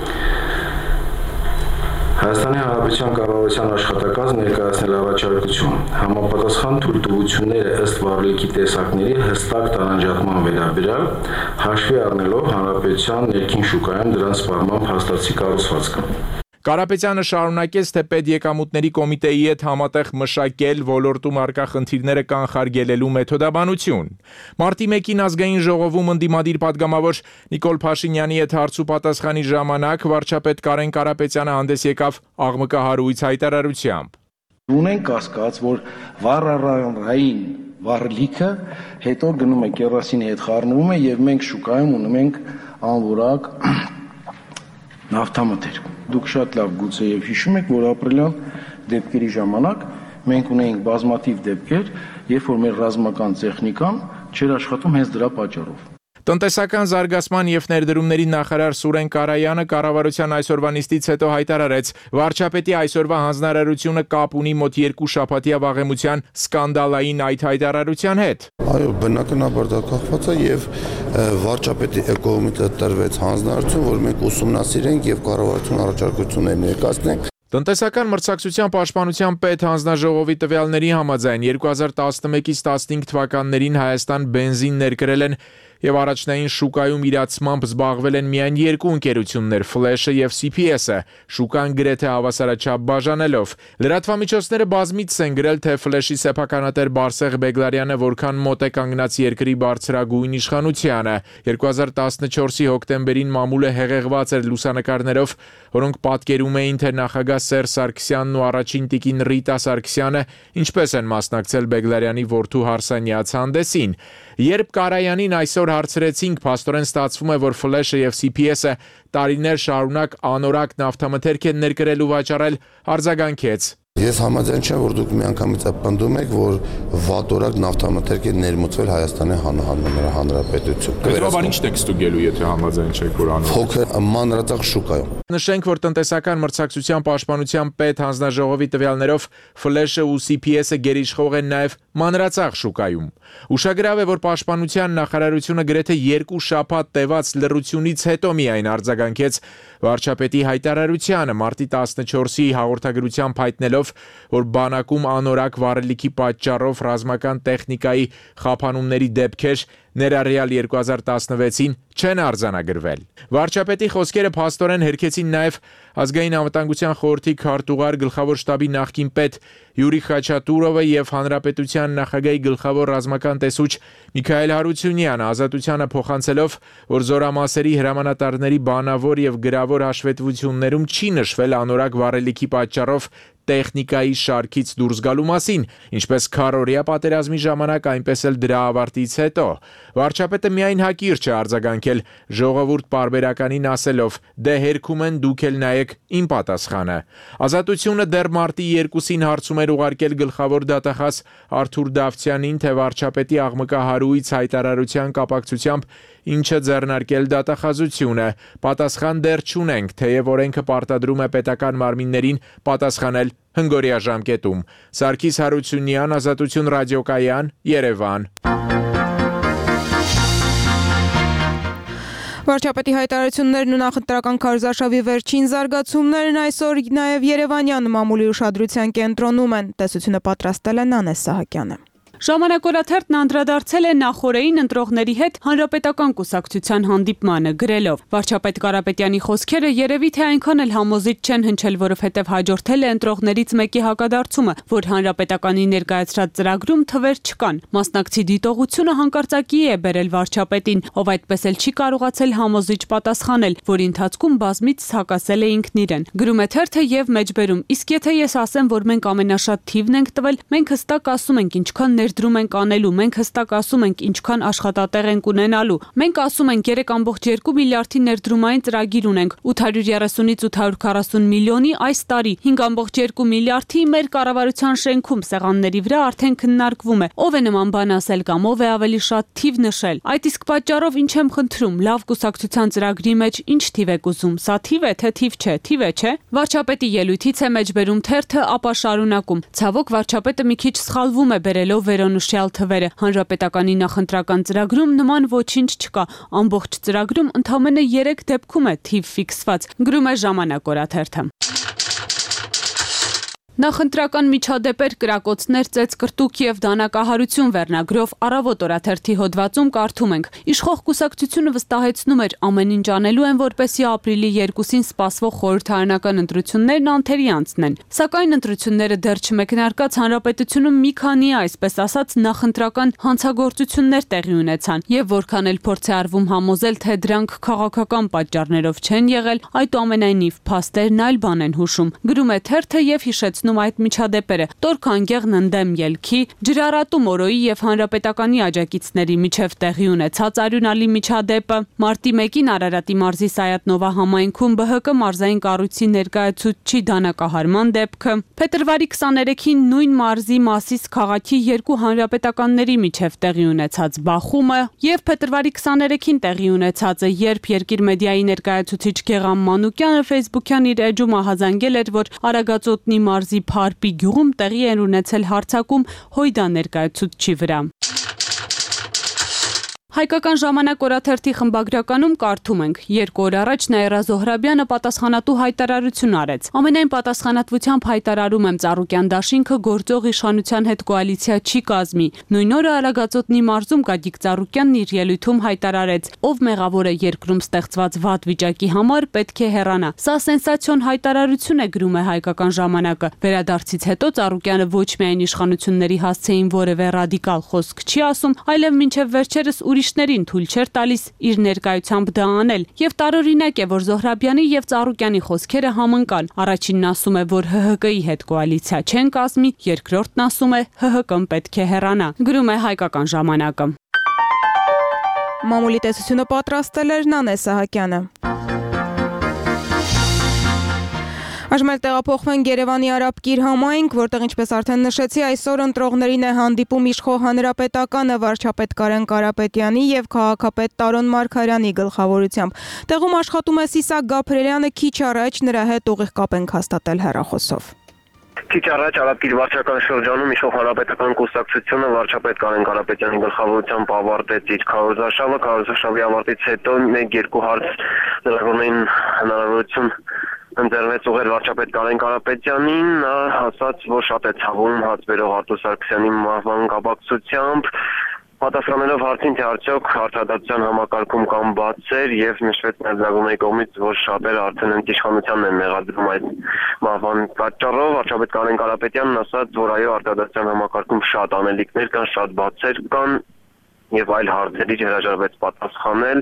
Հայաստանի Հանրապետության կառավարության աշխատակազմ ներկայացնել առաջարկություն համապատասխան թույլտվությունները ըստ վառելիքի տեսակների հստակ տարանջատման վերաբերյալ հաշվի առնելով Հանրապետության ներքին շուկայում դրանց սպառման փաստացի կառուցվածքը։ Կարապետյանը շարունակեց, թե պետեկամուտների կոմիտեի հետ համատեղ մշակել ոլորտում առկա խնդիրները կանխարգելելու մեթոդաբանություն։ Մարտի մեկին ազգային ժողովում ընդդիմադիր падգամավոր Նիկոլ Փաշինյանի հետ հարցու պատասխանի ժամանակ վարչապետ Կարեն Կարապետյանը հանդես եկավ աղմկահարույց հայտարարությամբ։ Ունենք կասկած, որ վառարային վառելիքը հետո գնում է կերոսինի հետ խառնվում է եւ մենք շուկայում ունենք ենք անորակ նավթամթերք։ Դուք շատ լավ գուցե եւ հիշում եք, որ ապրիլյան դեպքերի ժամանակ մենք ունեինք բազմաթիվ դեպքեր, երբ որ մեր ռազմական տեխնիկան չէր աշխատում հենց դրա պատճառով։ Տնտեսական զարգացման եւ ներդրումների նախարար Սուրեն Կարայանը կառավարության այսօրվա նիստից հետո հայտարարեց, վարչապետի այսօրվա հանձնարարությունը կապ ունի մոտ երկու շաբաթյա վաղեմության սկանդալային այդ հայտարարության հետ։ Այո, բնականաբար դա կախված է եւ վարչապետի կողմից տրվեց հանձնարարություն, որ մենք ուսումնասիրենք եւ կառավարություն առաջարկություններ ներկայացնենք։ Տնտեսական մրցակցության պաշտպանության պետ հանձնաժողովի տվյալների համաձայն երկու հազար տասնմեկից տասնհինգ թվականներին Հայաստան բենզին ներկրել են եւ առաջնային շուկայում իրացմամբ զբաղվել են միայն երկու ընկերություններ՝ Flash-ը եւ C P S-ը, շուկան գրեթե հավասարաչափ բաժանելով։ Լրատվամիջոցները բազմիցս են գրել, թե Flash-ի սեփականատեր Բարսեղ Բեգլարյանը որքան մոտ է կանգնած երկրի բարձրագույն իշխանությանը։ երկու հազար տասնչորսի հոկտեմբերին մամուլը հեղեղված էր լուսանկարներով, որոնք պատկերում էին, թե նախագահ Սերժ Սարգսյանն ու առաջին տիկին Ռիտա Սարգսյանը ինչպես են մասնակցել Բեգլարյանի որդու Հարսանյաց հանդեսին։ Երբ Կարայանին այսօր հարցրեցինք, փաստորեն ստացվում է, որ Flash-ը եւ C P S-ը տարիներ շարունակ անորակ նավթամթերք են ներկրել ու վաճառել, արձագանքեց. Ես համաձայն չեմ, որ դուք միանգամից պնդում եք, որ վատորակ նավթամթերք է ներմուծվել Հայաստանի Հանրապետություն։ Պետրովան ի՞նչ տեքստ ուղղելու, եթե համաձայն չեք, որ անում։ Փոքր մանրածախ շուկայում։ Նշենք, որ տնտեսական մրցակցության պաշտպանության պետ հանձնաժողովի տվյալներով Flash-ը ու C P S-ը գերիշխող են նաև մանրածախ շուկայում։ Ուշագրավ է, որ պաշտպանության նախարարությունը գրեթե երկու շաբաթ տևած լռությունից հետո միայն արձագանքեց վարչապետի հայտարարությանը, մարտի տասնչորսի հաղորդագրությամբ հայտնելով, որ բանակում անորակ վառելիքի պատճառով ռազմական տեխնիկայի խափանումների դեպքեր ներառյալ երկու հազար տասնվեցին չեն արձանագրվել։ Վարչապետի խոսքերը փաստորեն հերքեցին նաև Ազգային անվտանգության խորհրդի քարտուղար գլխավոր շտաբի նախկին պետ Յուրի Խաչատուրովը եւ Հանրապետության նախագահի գլխավոր ռազմական տեսուչ Միքայել Հարությունյանը, ազատությանը փոխանցելով, որ զորամասերի հրամանատարների բանավոր եւ գրավոր հաշվետվություններում չի նշվել անորակ վառելիքի պատճառով տեխնիկայի շարքից դուրս գալու մասին, ինչպես քառօրյա պատերազմի ժամանակ, այնպես էլ դրա ավարտից հետո։ Վարչապետը միայն հակիրճ է արձագանքել ժողովուրդ պարբերականին ասելով. «Դե հերքում են, դուք էլ նայեք իմ պատասխանը»։ Ազատությունը դեռ մարտի երկուսին հարցում էր ուղարկել գլխավոր դատախազ Արթուր Դավթյանին, թե վարչապետի աղմկահարույց հայտարարության կապակցությամբ ինչը ձեռնարկել դատախազությունը։ Պատասխան դեռ չունենք, թեև օրենքը պարտադրում է պետական մարմիններին պատասխանել հնգօրյա ժամկետում։ Սարգիս Հարությունյան, Ազատություն ռադիոկայան, Երևան։ Վարչապետի հայտարարություններն ու նախընտրական քարոզարշավի վերջին զարգացումներն այսօր նաև Երևանյան մամուլի ուշադրության կենտրոնում են։ Տեսությունը պատրաստել է Նանես Սահակյանը։ Ժամանակորաթերթն անդրադարձել է նախօրեին ընտրողների հետ հանրապետական կուսակցության հանդիպմանը, գրելով. Վարչապետ Կարապետյանի խոսքերը երևի թե այնքան էլ համոզիչ չեն հնչել, որովհետև հաջորդել է ընտրողներից մեկի հակադարձումը, որ հանրապետականի ներկայացրած ծրագրում թվեր չկան։ Մասնակցի դիտողությունը հանկարծակի է բերել վարչապետին, ով այդպես էլ չի կարողացել համոզիչ պատասխանել, որի ընթացքում բազմից հակասել է ինքն իրեն։ Գրում է թերթը եւ մեջբերում. Իսկ եթե ես ասեմ, որ մենք ամենաշատ թիվն ենք տվել, մենք հստակ ասում ենք ինչքան ներդրում ենք անելու, մենք հստակ ասում ենք ինչքան աշխատատեղ ենք ունենալու։ Մենք ասում ենք երեք կόμma երկու միլիարդի ներդրումային ծրագիր ունենք, ութ հարյուր երեսունից ութ հարյուր քառասուն միլիոնի այս տարի, հինգ կόμma երկու միլիարդի մեր կառավարության շենքում սեղանների վրա արդեն քննարկվում է։ Ով է նման բան ասել կամ ով է ավելի շատ թիվ նշել։ Այդ իսկ պատճառով ինչ եմ խնդրում, լավ կուսակցության ծրագրի մեջ ինչ թիվ եք ուզում, սա թիվ է թե թիվ չէ, թիվ է չէ։ Վարչապետի ելույթից է մեջբերում թերթը, ապա շարունակում. Ցավոք վարչապետը մի քիչ սխալվում է բերելով վերոնշյալ թվերը։ Հանրապետականի նախընտրական ծրագրում նման ոչինչ չկա։ Ամբողջ ծրագրում ընդամենը երեք դեպքում է թիվ ֆիքսված, գրում է Ժամանակ օրաթերթը։ Նախընտրական միջադեպեր, կրակոցներ, ծեծկրտուկ եւ դանակահարություն վերնագրով Առավոտ օրաթերթի հոդվածում կարդում ենք. Իշխող կուսակցությունը վստահեցնում էր ամեն ինչ անելու են, որպեսզի ապրիլի երկուսին սպասվող խորհրդարանական ընտրություններն անթերի անցնեն։ Սակայն ընտրությունները դեռ չմեկնարկած հանրապետությունում մի քանի, այսպես ասած, նախընտրական հանցագործություններ տեղի ունեցան, եւ որքան էլ փորձ է արվում համոզել, թե դրանք քաղաքական պատճառներով չեն եղել, այդուամենայնիվ փաստերն այլ բան են հուշում։ Գրում է թերթը եւ հիշեց այդ միջադեպերը Տոր Քանգեղն ընդդեմ ելքի, ջրառատում օրոյի եւ հանրապետականի աջակիցների միջև տեղի ունեցած արյունալի միջադեպը, մարտի մեկին Արարատի մարզի Սայաթնովա համայնքում Բ Հ Կ մարզային կառույցի ներկայացուցչի դանակահարման դեպքը, փետրվարի քսաներեքին նույն մարզի Մասիս քաղաքի երկու հանրապետականների միջև տեղի ունեցած բախումը եւ փետրվարի քսաներեքին տեղի ունեցածը, երբ Երկիր մեդիայի ներկայացուցիչ Գեգամ Մանուկյանը Facebook-յան իր էջում ահազանգել էր, որ Արագածոտնի մարզի Փարպի գյուղում տեղի են ունեցել հարձակում Հույդա ներկայացուցչի վրա։ Հայկական ժամանակ օրաթերթի խմբագրականում կարդում ենք. երկու օր առաջ Նաիրա Զոհրաբյանը պատասխանատու հայտարարություն արեց. Ամենայն պատասխանատվությամբ հայտարարում եմ Ծառուկյան դաշինքը գործող իշխանության հետ կոալիցիա չի կազմի։ Նույն օրը Արագածոտնի մարզում Գագիկ Ծառուկյանն իր ելույթում հայտարարեց. ով մեղավոր է երկրում ստեղծված վատ վիճակի համար, պետք է հեռանա։ Սա սենսացիոն հայտարարություն է, գրում է Հայկական ժամանակը։ Վերադարձից հետո Ծառուկյանը ոչ միայն իշխանությունների հասցեին որևէ ռադիկալ խոսք չի ասում, այլև մինչև վերջերս ուրիշներին թույլ չէր տալիս իր ներկայությամբ դա անել, եւ տարօրինակ է, որ Զոհրաբյանի եւ Ծառուկյանի խոսքերը համընկան։ Առաջինն ասում է, որ Հ Հ Կի հետ կոալիցիա չեն կազմի, երկրորդն ասում է Հ Հ Կն պետք է հեռանա, գրում է Հայկական ժամանակը։ Մամուլի տեսությունը պատրաստել էր Նանե Սահակյանը։ Այժմ էլ տեղափոխվենք Երևանի Արաբկիր համայնք, որտեղ ինչպես արդեն նշեցի, այսօր ընտրողներին է հանդիպում իշխող հանրապետականը վարչապետ Կարեն Կարապետյանի եւ քաղաքապետ Տարոն Մարգարյանի գլխավորությամբ։ Տեղում աշխատում է Սիսակ Գաբրելյանը, քիչ առաջ նրա հետ ուղիղ կապ ենք հաստատել հեռախոսով։ Քիչ առաջ Արաբկիր վարչական շրջանում իշխող հանրապետական կուսակցությունը վարչապետ Կարեն Կարապետյանի գլխավորությամբ ավարտեց իր քարոզարշավը, քարոզարշավի ավարտից հետո մեկ-երկու հարց լրագրողներին հնարավորություն ընձեռվեց ուղղել վարչապետ Կարեն Կարապետյանին, նա ասաց, որ շատ է ցավում հացբերող Արտուր Սարգսյանի մահվան կապակցությամբ, պատասխանելով հարցին, թե արդյոք արդարադատության համակարգում կան բացեր եւ նշվեց նաեւ լրագրողների կողմից, որ շատերը արդեն ընդիշխանությանն են մեղադրում այդ մահվան պատճառով, վարչապետ Կարեն Կարապետյանն ասաց, որ այո, արդարադատության համակարգում շատ անելիքներ կան, շատ բացեր կան եւ այլ հարցերի հրաժարվեց պատասխանել,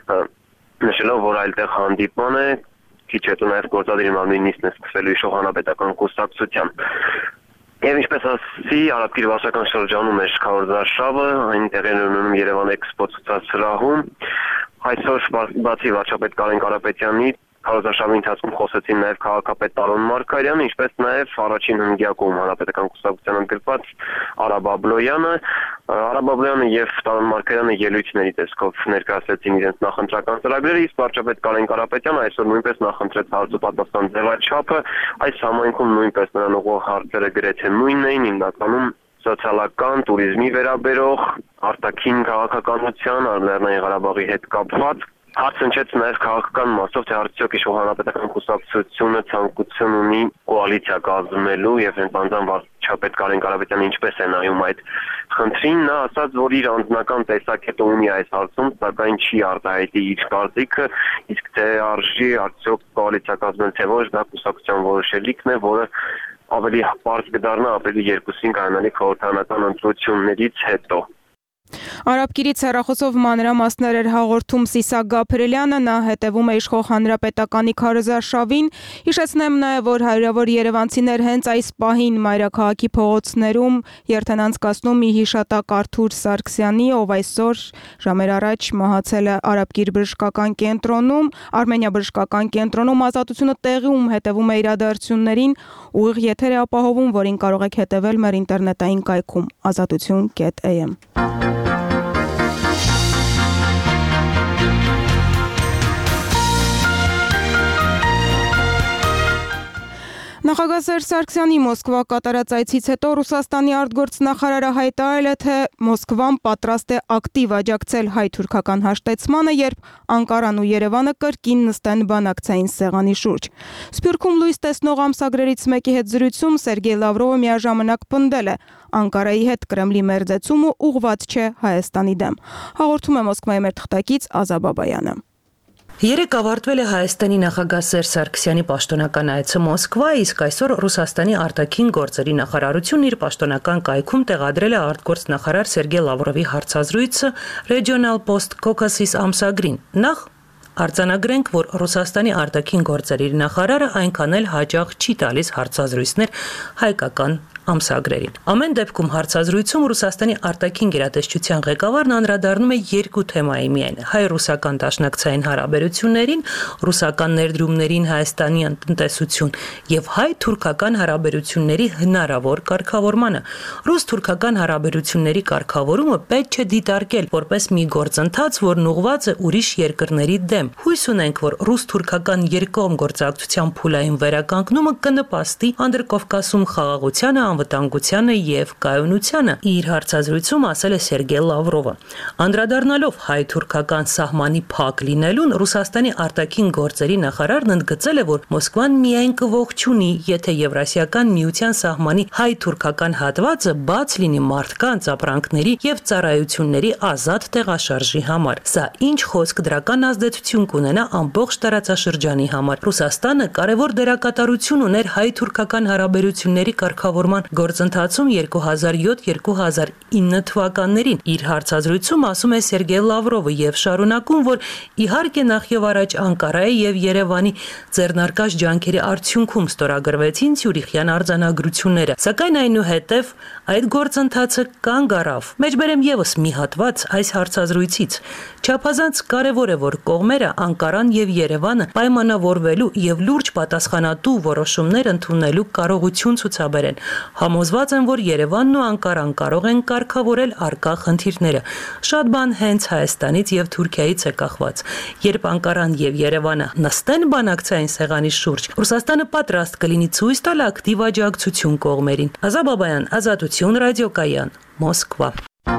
նշելով, որ այլտեղ հանդիպման է, քիչ հետո նաև գործադիր մարմնի նիստն է սկսվելու իշխող հանրապետական կուսակցության։ Եվ ինչպես ասի, Արաբկիր վարչական շրջանում էր քարոզարշավը, այն տեղի է ունենում Երևան Էքսպո ցուցասրահում։ Այսօր բացի վարչապետ Կարեն Կարապետյանի քարոզարշավի ընթացքում խոսեցին նաև քաղաքապետ Տարոն Մարգարյանը, ինչպես նաև առաջին հնգյակում հանրապետական կուսակցության ընդգրկված Արա Բաբլոյանը։ Արա Բաբլոյանը եւ Տարոն Մարգարյանը ելույթների տեսքով ներկայացրեցին իրենց նախընտրական ծրագրերը, իսկ վարչապետ Կարեն Կարապետյանը այսօր նույնպես նախընտրեց հարց ու պատասխան ձևաչափը։ Այս համայնքում նույնպես նրան ուղղող հարցերը գրեթե նույնն էին, հիմնականում սոցիալական, туриզմի վերաբերող, արտաքին քաղաքականության, Լեռնային Ղարաբաղի հետ կապված։ Հարց հնչեց նաև քաղաքական մասով, թե արդյոք իշխող հանրապետական կուսակցությունը ցանկություն ունի կոալիցիա կազմելու եւ հենց անձամբ վարչապետ Կարեն Կարապետյանը ինչպես է նայում այդ խնդրին, նա ասաց, որ իր անձնական տեսակետը ունի այս հարցում, սակայն չի արտահայտի իր կարծիքը, իսկ թե արժի արդյոք կոալիցիա կազմել թե ոչ, դա կուսակցության որոշելիքն է, որը ավելի պարզ կդառնա ապրիլի երկուսին կայանալիք խորհրդարանական ընտրություններից հետո։ Արաբկիրից հեռախոսով մանրամասներ էր հաղորդում Սիսակ Գաբրելյանը, նա հետևում է իշխող հանրապետականի քարոզարշավին։ Հիշեցնեմ նաև, որ հարյուրավոր երևանցիներ հենց այս պահին մայրաքաղաքի փողոցներում երթ են անցկացնում մի հիշատակ Արտուր Սարգսյանի, ով այսօր ժամեր առաջ մահացել է Արաբկիր բժշկական կենտրոնում, Արմենիա բժշկական կենտրոնում ազատությունը տեղում հետևում է իրադարձություններին, ուղիղ եթեր է ապահովում, որին կարող եք հետևել մեր ինտերնետային կայքում ազատություն կետ էյ էմ։ Նախագահ Սերժ Սարգսյանի Մոսկվա կատարած այցից հետո Ռուսաստանի արտգործնախարարը հայտարարել է, թե Մոսկվան պատրաստ է ակտիվ աջակցել հայ-թուրքական հաշտեցմանը, երբ Անկարան ու Երևանը կրկին նստեն բանակցային սեղանի շուրջ։ Սփյուռքում լույս տեսնող ամսագրերից մեկի հետ զրույցում Սերգեյ Լավրովը միաժամանակ պնդել է. Անկարայի հետ Կրեմլի մերձեցումը ուղղված չէ Հայաստանի դեմ։ Հաղորդում է Մոսկվայի մեր թղթակից Ազա Բաբայանը։ Երեկ ավարտվել է Հայաստանի նախագահ Սերժ Սարգսյանի պաշտոնական այցը Մոսկվա, իսկ այսօր Ռուսաստանի արտաքին գործերի նախարարությունն իր պաշտոնական կայքում տեղադրել է արտգործնախարար Սերգեյ Լավրովի հարցազրույցը Regional Post Caucasus ամսագրին։ Նախ արձանագրենք, որ Ռուսաստանի արտաքին գործերի նախարարը այնքան էլ հաճախ չի տալիս հարցազրույցներ հայկական ամսագրերին։ Ամեն դեպքում հարցազրույցում Ռուսաստանի արտաքին գերատեսչության ղեկավարն անդրադառնում է երկու թեմայի միայն՝ հայ-ռուսական դաշնակցային հարաբերություններին, ռուսական ներդրումներին Հայաստանի տնտեսություն եւ հայ-թուրքական հարաբերությունների հնարավոր կարգավորմանը։ Ռուս-թուրքական հարաբերությունների կարգավորումը պետք չէ դիտարկել որպես մի գործընթաց, որն ուղղված է ուրիշ երկրների դեմ, դեմ։ Հույս ունենք, որ ռուս-թուրքական երկկողմ գործակցության փուլային վերականգնումը կնպաստի Անդրկովկասում խաղաղությանը, անվտանգությանը եւ կայունությանը, իր հարցազրույցում ասել է Սերգեյ Լավրովը։ Անդրադառնալով հայ-թուրքական սահմանի փակ լինելուն, Ռուսաստանի արտաքին գործերի նախարարն ընդգծել է, որ Մոսկվան միայն կողջունի, եթե Եվրասիական միության սահմանի հայ-թուրքական հատվածը բաց լինի մարդկանց, ապրանքների եւ ծառայությունների ազատ տեղաշարժի համար։ Սա ինչ խոսք դրական ազդեցություն կունենա ամբողջ տարածաշրջանի համար։ Ռուսաստանը կարևոր դերակատարություն ուներ հայ-թուրքական հարաբերությունների կարգավորման գործընթացում երկու հազար յոթ երկու հազար ինը թվականներին։ Իր հարցազրույցում ասում է Սերգեյ Լավրովը եւ շարունակում, որ իհարկե նախ եւ առաջ Անկարայի եւ Երևանի ձեռնարկած ջանքերի արդյունքում ստորագրվեցին Ցյուրիխյան արձանագրությունները, սակայն այնուհետև այդ գործընթացը կանգ առավ։ Մեջբերեմ եւս մի հատված այս հարցազրույցից։ Չափազանց կարևոր է, որ կողմերը Անկարան եւ Երևանը պայմանավորվելու եւ լուրջ պատասխանատու որոշումներ ընդունելու կարողություն ցուցաբերեն։ Համոզված եմ, որ Երևանն ու Անկարան կարող են կարգավորել առկա խնդիրները։ Շատ բան հենց Հայաստանից եւ Թուրքիայից է կախված։ Երբ Անկարան եւ Երևանը նստեն բանակցային սեղանի շուրջ, Ռուսաստանը պատրաստ կլինի ցույց տալ ակտիվ աջակցություն կողմերին։ Ազատ Բաբայան, Ազատություն, ռադիոկայան, Մոսկվա։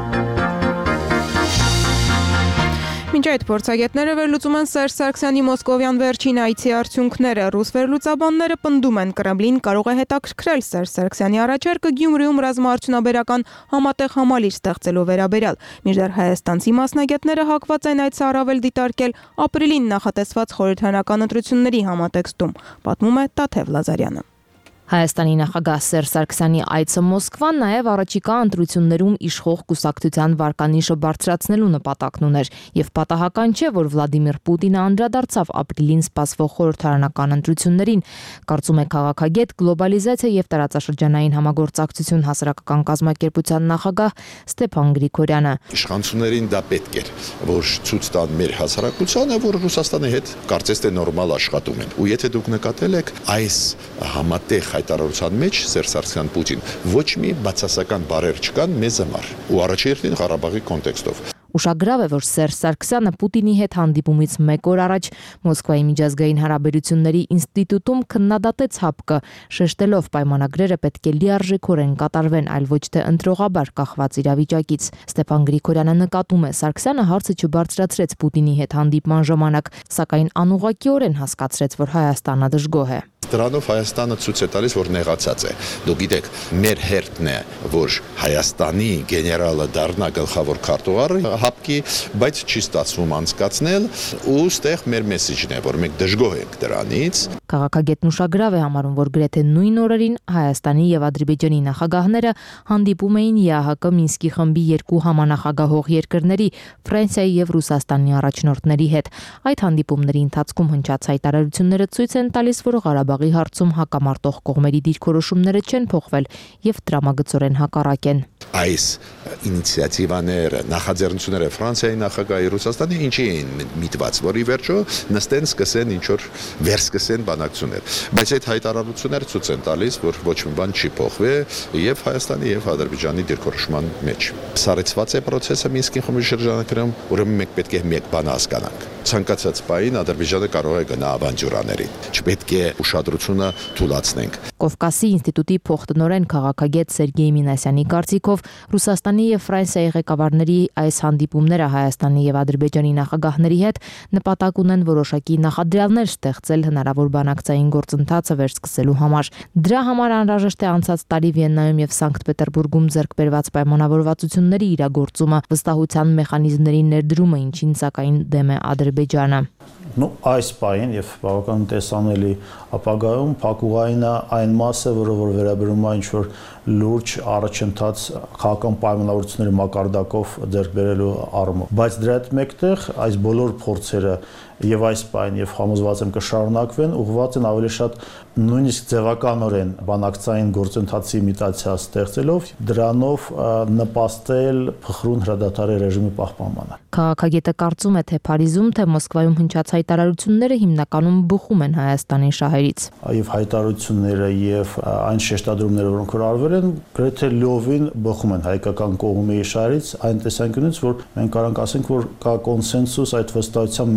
Մինչ այդ փորձագետները վերլուծում են Սերժ Սարգսյանի մոսկովյան վերջին այցի արդյունքները։ Ռուս վերլուծաբանները պնդում են, Կրեմլին կարող է հետաքրքրել Սերժ Սարգսյանի առաջարկը Գյումրիում ռազմաարդյունաբերական համատեղ համալիր ստեղծելու վերաբերյալ։ Մինչդեռ հայաստանցի մասնագետները հակված են այդ առավել դիտարկել ապրիլին նախատեսված խորհրդարանական ընտրությունների համատեքստում, պատմում է Տաթև Լազարյանը։ Հայաստանի նախագահ Սերժ Սարգսյանի այցը Մոսկվա նաև առաջիկա ընտրություններում իշխող կուսակցության վարկանիշը բարձրացնելու նպատակն ուներ, եւ պատահական չէ, որ Վլադիմիր Պուտինը անդրադարձավ ապրիլին սպասվող խորհրդարանական ընտրություններին, կարծում է քաղաքագետ, գլոբալիզացիա եւ տարածաշրջանային համագործակցություն հասարակական կազմակերպության նախագահ Ստեփան Գրիգորյանը։ Իշխանություններին դա պետք էր, որ ցույց տան մեր հասարակությանը, որ Ռուսաստանի հետ կարծես թե նորմալ աշխատում են։ Ու եթե դուք նկատել եք, այս համատեղ հայտարարության մեջ Սերժ Սարգսյան Պուտին ոչ մի բացասական բարեր չկան մեզ համար ու առաջերտին Ղարաբաղի կոնտեքստով։ Ուշագրավ է, որ Սերժ Սարգսյանը Պուտինի հետ հանդիպումից մեկ օր առաջ Մոսկվայի միջազգային հարաբերությունների ինստիտուտում քննադատեց ՀԱՊԿ, շեշտելով պայմանագրերը պետք է լիարժեքորեն կատարվեն, այլ ոչ թե ընտրողաբար կախված իրավիճակից։ Ստեփան Գրիգորյանը նկատում է, Սարգսյանը հարցը չբարձրացրեց Պուտինի հետ հանդիպման ժամանակ, սակայն անուղղակիորեն հասկացրեց, որ Հայաստանը դժգոհ է։ Դրանով Հայաստանը ցույց է տալիս, որ նեղացած է։ Դուք գիտեք, մեր հերթն է, որ Հայաստանի գեներալը դառնա գլխավոր քարտուղարը ՀԱՊԿ-ի, բայց չի ստացվում անցկացնել, ու ստեղ մեր մեսեջն է, որ մենք դժգոհ ենք դրանից։ Քաղաքագետն ուշագրավ է համարում, որ գրեթե նույն օրերին Հայաստանի եւ Ադրբեջանի նախագահները հանդիպում էին ԵԱՀԿ Մինսկի խմբի երկու համանախագահող երկրների Ֆրանսիայի եւ Ռուսաստանի առաջնորդների հետ։ Այդ հանդիպումների ընթացքում հնչած հայտարարությունները ցույց են տալիս, որ Ղարաբաղի հարցում հակամարտող կողմերի դիրքորոշումները չեն փոխվել եւ տրամագծորեն հակառակ են։ Այս ինիցիատիվաները, նախաձեռնությունները Ֆրանսիայի նախագահի, Ռուսաստանի ինչի են միտված, որ ի վերջո նստեն, սկսեն ինչ որ վերսկսեն բանակցություններ։ Բայց այդ հայտարարությունները ցույց են տալիս, որ ոչ մի բան չի փոխվել եւ Հայաստանի եւ Ադրբեջանի դիրքորոշման մեջ։ Սարեցված է process-ը Մինսկի խմբի շրջանակներում, ուրեմն մենք պետք է մեկ բան հասկանանք։ Ցանկացած պահին Ադրբեջանը կարող է գնա ավանտյուրաներին։ Չպետք է ուշադրությունը թուլացնենք։ Կովկասի ինստիտուտի փոխտնօրեն քաղաքագետ Սերգեյ Մինասյանի կարծիքով Ռուսաստանի եւ Ֆրանսիայի ղեկավարների այս հանդիպումները Հայաստանի եւ Ադրբեջանի նախագահների հետ նպատակ ունեն որոշակի նախադրյալներ ստեղծել հնարավոր բանակցային գործընթացը վերսկսելու համար։ Դրա համար անհրաժեշտ է անցած տարի Վիեննայում եւ Սանկտ Պետերբուրգում ձեռք բերված պայմանավորվածությունների իրագործումը, վստահության մեխանիզմների ներդրումը, ինչին սակայն դեմ է Ադրբեջանը։ Ну, այս պահին եւ բավական տեսանելի ապագայում փակուղային է այն մասը, որը որ վերաբերում է ինչ-որ լուրջ առաջընթաց քաղաքական պայմանավորվածությունների մակարդակով ձեռք բերելու առումով։ Բայց դրա հետ մեկտեղ այս բոլոր փորձերը եւ այս պահին եւ համոզված եմ կշարունակվեն, ուղղված են ավելի շատ նույնիսկ ձևականորեն բանակցային գործընթացի իմիտացիա ստեղծելով, դրանով նպաստել փխրուն հրադադարի ռեժիմի պահպանմանը։ Քաղաքագետը կարծում է, թե Փարիզում, թե Մոսկվայում հնչած հայտարարությունները հիմնականում բխում են Հայաստանի շահերից։ Եվ հայտարարությունները եւ այն շեշտադրումները, որոնք որ արվել են, գրեթե լիովին բխում են հայկական կողմի շահերից, այն տեսանկյունից, որ մենք կարող ենք ասենք, որ կա կոնսենսուս այդ վստահության մեխանիզմի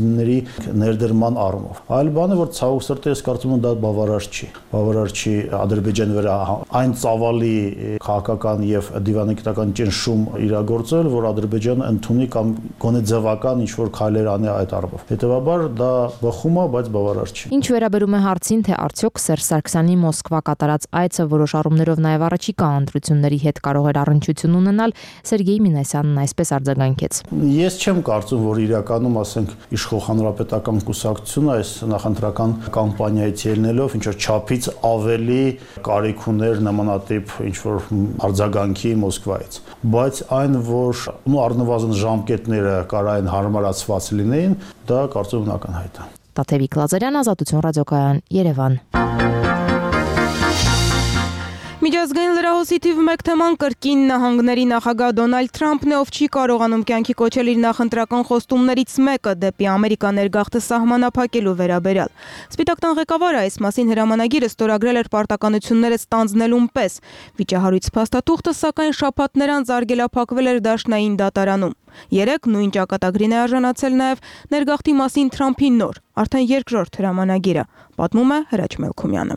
մեխանիզմների ներդրման առումով։ Այլ բանը, որ ցավոք սրտի ես կարծում եմ դա բավարար չի։ Բավարար չի Ադրբեջանի վրա այն ծավալի քաղաքական եւ դիվանագիտական ճնշում իրագործել, որ Ադրբեջանը ընդունի կամ գոնե ձևական ինչ-որ քայլեր անի այդ առումով։ Հետևաբար դա բխում է, բայց բավարար չի։ Ինչ վերաբերում է հարցին, թե արդյոք Սերժ Սարգսյանի Մոսկվա կատարած այցը որոշ առումներով նաև առաջիկա ընտրությունների հետ կարող էր առնչություն ունենալ, Սերգեյ Մինասյանն այսպես արձագանքեց։ Ես չեմ կարծում, որ իրականում, ասենք, իշխող հանրապետական կուսակցությունը այս նախընտրական կամպանիայից ելնելով ինչ որ չափից ավելի կարիք ուներ նմանատիպ ինչ որ արձագանքի Մոսկվայից։ Բայց այն, որ ու առնվազն ժամկետները կարային հարմարացված լինեին, դա կարծում եմ ակնհայտ է։ Տաթևիկ Լազարյան, Ազատություն ռադիոկայան, Երևան։ Միջազգային լրահոսի թիվ մեկ թեման կրկին նահանգների նախագահ Դոնալդ Թրամփն է, ով չի կարողանում կյանքի կոչել իր նախընտրական խոստումներից մեկը դեպի Ամերիկա ներգաղթը սահմանափակելու վերաբերյալ։ Սպիտակ տան ղեկավարը այս մասին հրամանագիրը ստորագրել էր պարտականությունները ստանձնելուն պես։ Վիճահարույց փաստաթուղթը, սակայն շաբաթներ անց արգելափակվել էր Դաշնային դատարանում։ Երեկ նույն ճակատագրին է արժանացել նաև ներգաղթի մասին Թրամփի նոր, արդեն երկրորդ հրամանագիրը, պատմում է Հրաչ Մելքումյանը։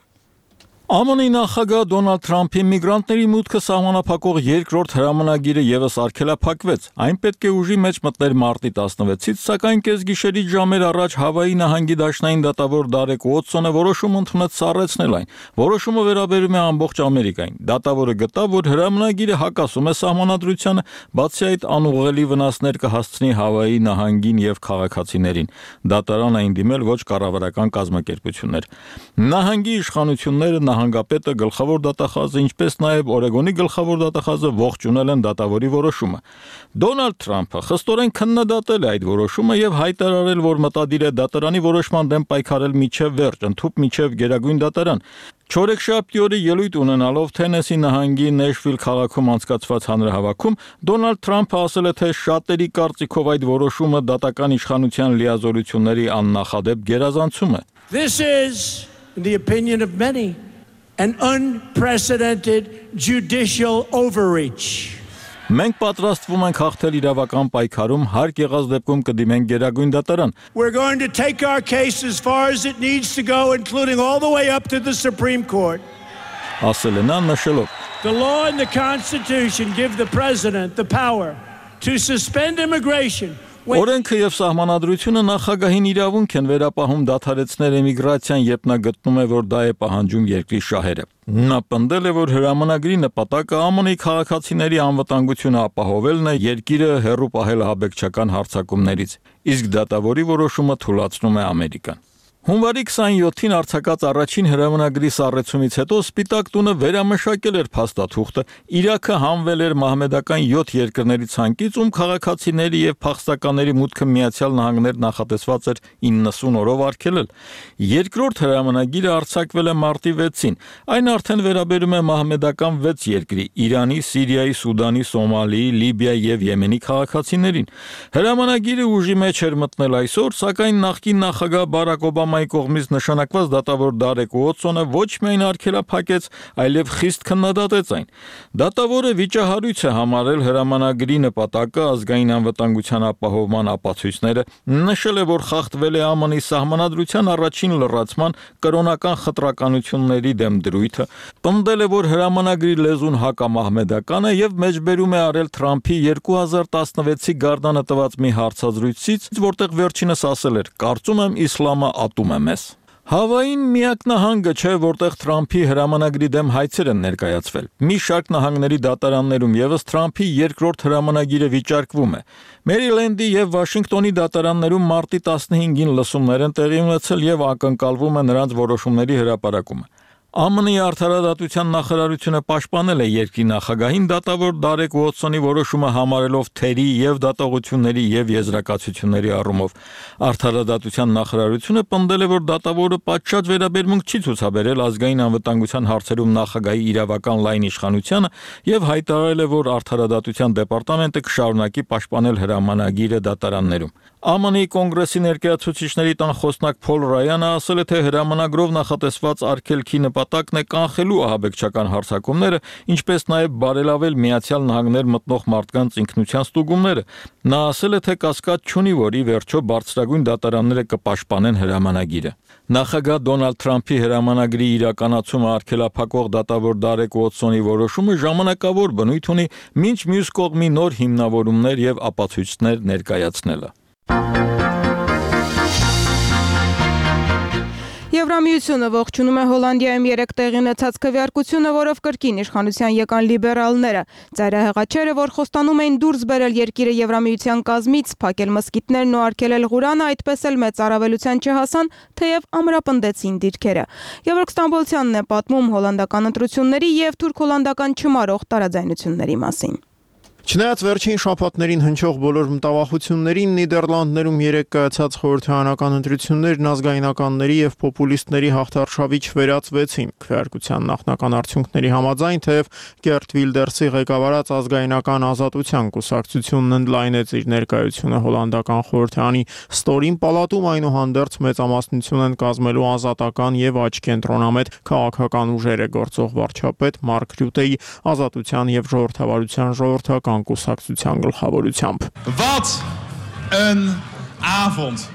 ԱՄՆ-ի նախագահ Դոնալդ Թրամփի միգրանտների մուտքը սահմանափակող երկրորդ հրամանագիրը եւս արգելափակվեց։ Այն պետք է ուժի մեջ մտներ մարտի տասնվեցից, սակայն կեսգիշերի ժամեր առաջ Հավայի նահանգի դաշնային դատավոր Դարեկ Ուոտսոնը որոշում ընդունեց սառեցնել այն։ Որոշումը վերաբերում է ամբողջ Ամերիկային։ Դատավորը գտավ, որ հրամանագիրը հակասում է սահմանադրությանը, բացի այդ անուղղելի վնասներ կհասցնի Հավայի նահանգին եւ քաղաքացիներին։ Դատարան էին դիմել ոչ կառավարական կազմակերպություններ։ Նահանգի իշխանությունները նահանգապետը, գլխավոր դատախազը, ինչպես նաև Օրեգոնի գլխավոր դատախազը ողջունել են դատավորի որոշումը։ Դոնալդ Թրամփը խստորեն քննադատել է այդ որոշումը եւ հայտարարել, որ մտադիր է դատարանի որոշման դեմ պայքարել մինչև վերջ, ընդհուպ մինչև Գերագույն դատարան։ Չորեքշաբթի օրը ելույթ ունենալով Թենեսի նահանգի Նեշվիլ քաղաքում անցկացված հանրահավաքում Դոնալդ Թրամփը ասել է, թե շատերի կարծիքով այդ որոշումը դատական իշխանության լիազորությունների աննախադեպ գերազանցում է։ This is, in the opinion of many, an unprecedented judicial overreach. Մենք պատրաստվում ենք հաղթել իրավական պայքարում, հարկ եղած դեպքում կդիմենք Գերագույն դատարան։ We're going to take our case as far as it needs to go, including all the way up to the Supreme Court. Ասել է նա նշելով. The law and the Constitution give the president the power to suspend immigration. Օրենքը եւ սահմանադրությունը նախագահին իրավունք են վերապահում դադարեցնել էմիգրացիան, երբ նա գտնում է, որ դա է պահանջում երկրի շահերը։ Նա պնդել է, որ հրամանագրի նպատակը ԱՄՆ-ի քաղաքացիների անվտանգությունը ապահովելն է, երկիրը հեռու պահել ահաբեկչական հարձակումներից, իսկ դատավորի որոշումը թույլատրում է Ամերիկան։ Հունվարի քսանյոթին արձակած առաջին հրամանագրի սառեցումից հետո Սպիտակ տունը վերամշակել էր փաստաթուղթը, Իրաքը հանվել էր մահմեդական յոթ երկրների ցանկից, ում քաղաքացիների եւ փախստականների մուտքը Միացյալ Նահանգներ նախատեսված էր իննսուն օրով արգելել։ Երկրորդ հրամանագիրը արձակվել է մարտի վեցին։ Այն արդեն վերաբերում է մահմեդական վեց երկրի՝ Իրանի, Սիրիայի, Սուդանի, Սոմալիի, Լիբիայի եւ Եմենի քաղաքացիներին։ Հրամանագիրը ուժի մեջ էր մտնել այսօր, սակայն նախկին նախագահ Բարակ Օբամայի կողմից նշանակված դատավոր Դարեկ Ուոտսոնը ոչ միայն արգելափակեց, այլև խիստ քննադատեց այն։ Դատավորը վիճահարույց է համարել հրամանագրի նպատակը, ազգային անվտանգության ապահովման ապացույցները, նշել է, որ խախտվել է ԱՄՆ-ի սահմանադրության առաջին լրացման կրոնական խտրականությունների դեմ դրույթը, պնդել է, որ հրամանագրի լեզուն հակամահմեդական է եւ մեջբերում է արել Թրամփի երկու հազար տասնվեցի գարդանը տված մի հարցազրույցից, որտեղ վերջինս ասել էր. «Կարծում եմ իսլամը ատում է մեզ»։ Հավային միակ նահանգը չէ, որտեղ Թրամփի հրամանագրի դեմ հայցեր են ներկայացվել։ Մի շարք նահանգների դատարաններում եւս Թրամփի երկրորդ հրամանագիրը վիճարկվում է։ Մերիլենդի եւ Վաշինգտոնի դատարաններում մարտի տասնհինգին լսումներ են տեղի ունեցել եւ ակնկալվում է նրանց որոշումների հրապարակումը։ ԱՄՆ-ի արդարադատության նախարարությունը պաշտպանել է երկրի նախագահին դատավոր Դարեկ Ուոտսոնի որոշումը համարելով թերի եւ դատողությունների եւ եզրակացությունների առումով։ Արդարադատության նախարարությունը պնդել է, որ դատավորը պատշաճ վերաբերմունք չի ցուցաբերել ազգային անվտանգության հարցերում նախագահի իրավական լայն իշխանությանը եւ հայտարարել է, որ արդարադատության դեպարտամենտը կշարունակի պաշտպանել հրամանագիրը դատարաններում։ Է Մ N-ի կոնգրեսի ներկայացուցիչների տան խոսնակ Փոլ Ռայանը ասել է, թե հրամանագրով նախատեսված արգելքի նպատակն է կանխելու ահաբեկչական հարձակումները, ինչպես նաև բարելավել Միացյալ Նահանգներ մտնող մարդկանց ինքնության ստուգումները։ Նա ասել է, թե կասկած չունի, որ ի վերջո բարձրագույն դատարանները կպաշտպանեն հրամանագիրը։ Նախագահ Դոնալդ Թրամփի հրամանագրի իրականացումը արգելափակող դատավոր Դարեկ Ուոթսոնի որոշումը ժամանակավոր բնույթ ունի, մինչ մյուս կողմի նոր հիմնավորումներ եւ ապացույցներ ներկայացնելը։ Եվրամիությունը ողջունում է Հոլանդիայում երեք տեղի ունեցած քվեարկությունը, որով կրկին իշխանության եկան լիբերալները։ Ծայրահեղաչերը, որ խոստանում էին դուրս բերել երկիրը Եվրամիության կազմից, փակել մզկիթներն ու արգելել Ղուրանը, այդպես էլ մեծ առավելության չհասան, թեև ամրապնդեցին դիրքերը։ Գևորգ Ստամբոլցյանն է պատմում հոլանդական ընտրությունների եւ թուրք-հոլանդական չմարող տարաձայնությունների մասին։ Չնայած վերջին շաբաթներին հնչող բոլոր մտավախություններին, Նիդերլանդներում երեկ կայացած խորհրդարանական ընտրություններն ազգայնականների եւ պոպուլիստների հաղթարշավի չվերածվեցին։ Քվեարկության նախնական արդյունքների համաձայն, թեև Գերտ Վիլդերսի ղեկավարած ազգայնական ազատության կուսակցությունն ընդլայնեց իր ներկայությունը հոլանդական խորհրդարանի ստորին պալատում, այնուհանդերձ մեծամասնություն են կազմելու ազատական եւ աչքենտրոնամետ քաղաքական ուժերը գործող վարչապետ Մարկ Ռյուտեի ազատության եւ ժողովրդավարության ժողովրդական կուսակցության գլխավորությամբ։ Wat een avond.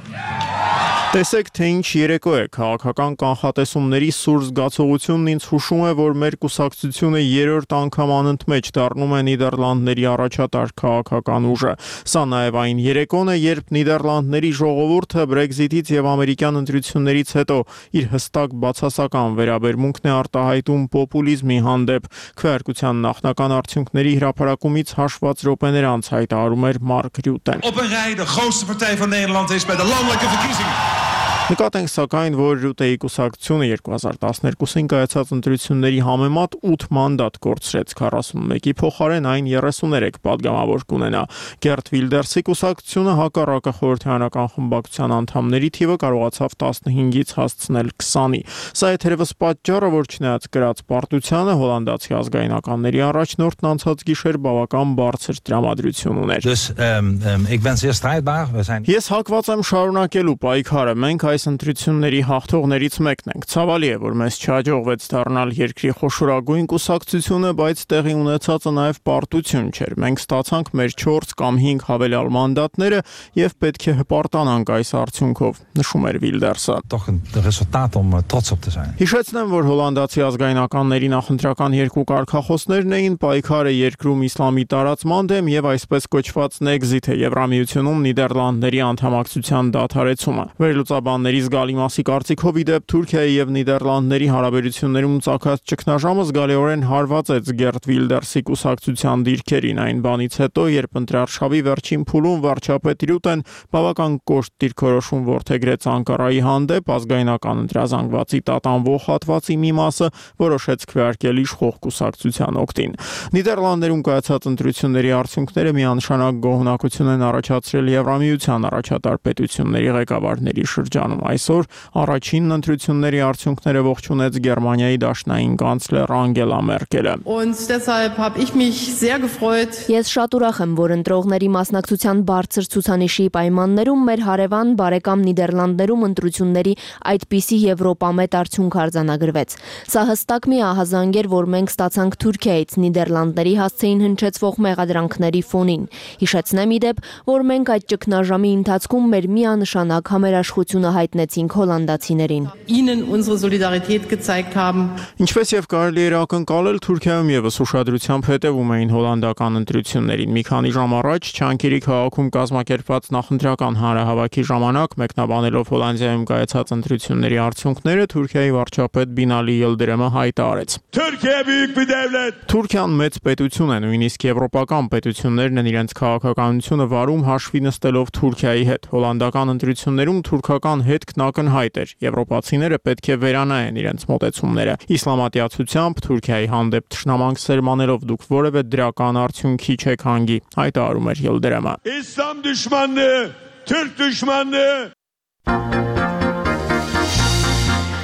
Տեսեք, թե ինչ երեկո է, քաղաքական կանխատեսումների սուր զգացողությունն ինձ հուշում է, որ մեր կուսակցությունը երրորդ անգամ անընդմեջ դառնում է Նիդերլանդների առաջատար քաղաքական ուժը։ Սա նաև այն երեկոն է, երբ Նիդերլանդների ժողովուրդը Brexit-ից եւ ամերիկյան ընտրություններից հետո իր հստակ բացասական վերաբերմունքն է արտահայտում պոպուլիզմի հանդեպ։ Քվեարկության նախնական արդյունքների հրապարակումից հաշված րոպեներ անց հայտարարում էր Մարկ Ռյուտեն։ Op een rij de grootste partij van Nederland is bij de landelijke verkiezingen. Նկատենք սակայն, որ Ռյուտեի կուսակցությունը երկու հազար տասներկուսին կայացած ընտրությունների համեմատ ութ մանդատ կորցրեց, քառասունմեկի փոխարեն այն երեսուներեք պատգամավոր կունենա։ Գերտ Վիլդերսի կուսակցությունը հակառակը խորհրդարանական խմբակցության անդամների թիվը կարողացավ տասնհինգից հասցնել քսանի։ Սա է թերևս պատճառը, որ չնայած կրած պարտությանը հոլանդացի ազգայնականների առաջնորդն անցած գիշեր բավական բարձր տրամադրություն ուներ։ Dus um, um, ik ben zeer strijdbaar. We zijn Ես հակված եմ շարունակելու պայքարը։ Մենք այս ընտրությունների հաղթողներից մեկն ենք։ Ցավալի է, որ մեզ չհաջողվեց դառնալ երկրի խոշորագույն կուսակցությունը, բայց տեղի ունեցածը նաև պարտություն չէր։ Մենք ստացանք մեր չորս կամ հինգ հավելյալ մանդատները եւ պետք է հպարտանանք այս արդյունքով, նշում էր Վիլդերսը։ toch een resultaat om uh, trots op te zijn. Հիշեցնեմ, որ հոլանդացի ազգայնականների նախընտրական երկու կարգախոսներն էին պայքարը երկրում իսլամի տարածման դեմ եւ այսպես կոչված Nexit-ը Եվրամիությունում Նիդերլանդների անդամակցության դադարեցումը։ Վերլուծաբանների զգալի մասի կարծիքով ի դեպ Թուրքիայի եւ Նիդերլանդների հարաբերություններում ցակած ճգնաժամը զգալիորեն հարվածեց Գերտ Վիլդերսի կուսակցության դիրքերին այն բանից հետո, երբ ընտրարշավի վերջին փուլում վարչապետ Ռյուտեն բավական կոշտ դիրքորոշում որդեգրեց Անկարայի հանդեպ, ազգայնական ընտրազանգվածի տատանվող հատվածի մի մասը որոշեց քվեարկել իշխող կուսակցության օգտին։ Նիդերլանդներում կայացած ընտրությունների արդյունքները միանշանակ գոհունակություն են առաջացրել Եվրամիության առաջատար պետությունների ղեկավարների շրջանում։ Այսօր առաջին ընտրությունների արդյունքները ողջունեց Գերմանիայի դաշնային կանցլեր Անգելա Մերկելը։ Und deshalb habe ich mich sehr gefreut. Ես շատ ուրախ եմ, որ ընտրողների մասնակցության բարձր ցուցանիշի պայմաններում մեր հարևան բարեկամ Նիդերլանդներում ընտրությունների այդպիսի եվրոպամետ արդյունք արձանագրվեց։ Սա հստակ մի ահազանգ էր, որ մենք ստացանք Թուրքիայից Նիդերլանդների հասցեին հնչեցվող մեղադրանքների ֆոնին։ Հիշեցնեմ ի դեպ, որ մենք այդ ճգնաժամի ընթացքում մեր միանշանակ համերաշխությունը հայտնեցինք հոլանդացիներին։ Ihnen unsere Solidarität gezeigt haben. Ինչպես եւ կարելի էր ակնկալել, Թուրքիայում եւս ուշադրությամբ հետևում էին հոլանդական ընտրություններին։ Մի քանի ժամ առաջ Չանկերի քաղաքում կազմակերպված նախընտրական հանրահավաքի ժամանակ մեկնաբանելով Հոլանդիայում կայացած ընտրությունների արդյունքները, Թուրքիայի վարչապետ Բինալի Yıldırımը հայտարարեց. Türkiye büyük bir devlet. Թուրքիան մեծ պետություն է, նույնիսկ եվրոպական պետություններն են իրենց քաղաքականությունը վարում հաշվի նստելով Թուրքիայի հետ։ Հոլանդական ընտրություններում թուրքական հետքն ակնհայտ էր։ Եվրոպացիները պետք է վերանայեն իրենց մոտեցումները։ Իսլամատյացությամբ Թուրքիայի հանդեպ թշնամանք սերմանելով դուք որևէ դրական արդյունքի չեք հանգի, հայտարարում էր Yıldırımը։ İslam düşmanlığı, Türk düşmanlığı.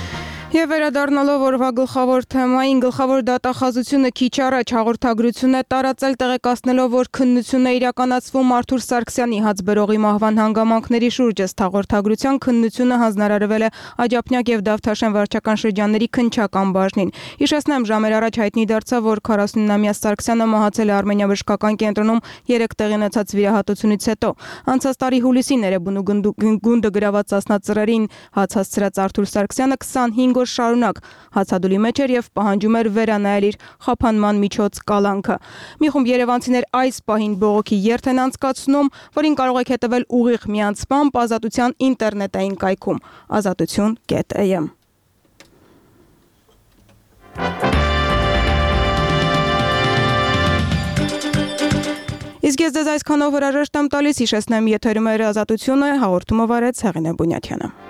Եվ վերադառնալով օրվա գլխավոր թեմային, գլխավոր դատախազությունը քիչ առաջ հաղորդագրություն է տարածել, տեղեկացնելով, որ քննություն է իրականացվում Արթուր Սարգսյանի հացբերողի մահվան հանգամանքների շուրջ. ըստ հաղորդագրության քննությունը հանձնարարվել է Աջափնյակ եւ Դավթաշեն վարչական շրջանների քննչական բաժնին։ Հիշեցնեմ, ժամեր առաջ հայտնի դարձավ, որ քառասուննամյա Սարգսյանը մահացել է Արմենիա բժշկական կենտրոնում երեք տեղի ունեցած վիրահատությունից հետո։ Անցած տարի հուլիսին Էրեբունու գունդը գրաված Ասնա ծռերին հաց հասցրած Արթուր Սարգսյանը քսանհինգ օր շարունակ հացադուլի մեջ էր եւ պահանջում էր վերանայել իր խափանման միջոց կալանքը։ Մի խումբ երևանցիներ այս պահին բողոքի երթ են անցկացնում, որին կարող եք հետևել ուղիղ միանցմամբ Ազատության ինտերնետային կայքում ազատություն կետ է եմ։ Իսկ ես ձեզ այսքանով հրաժեշտ եմ տալիս, հիշեցնեմ, եթերում է Ազատությունը, հաղորդումը վարեց Հեղինե Բունյաթյանը։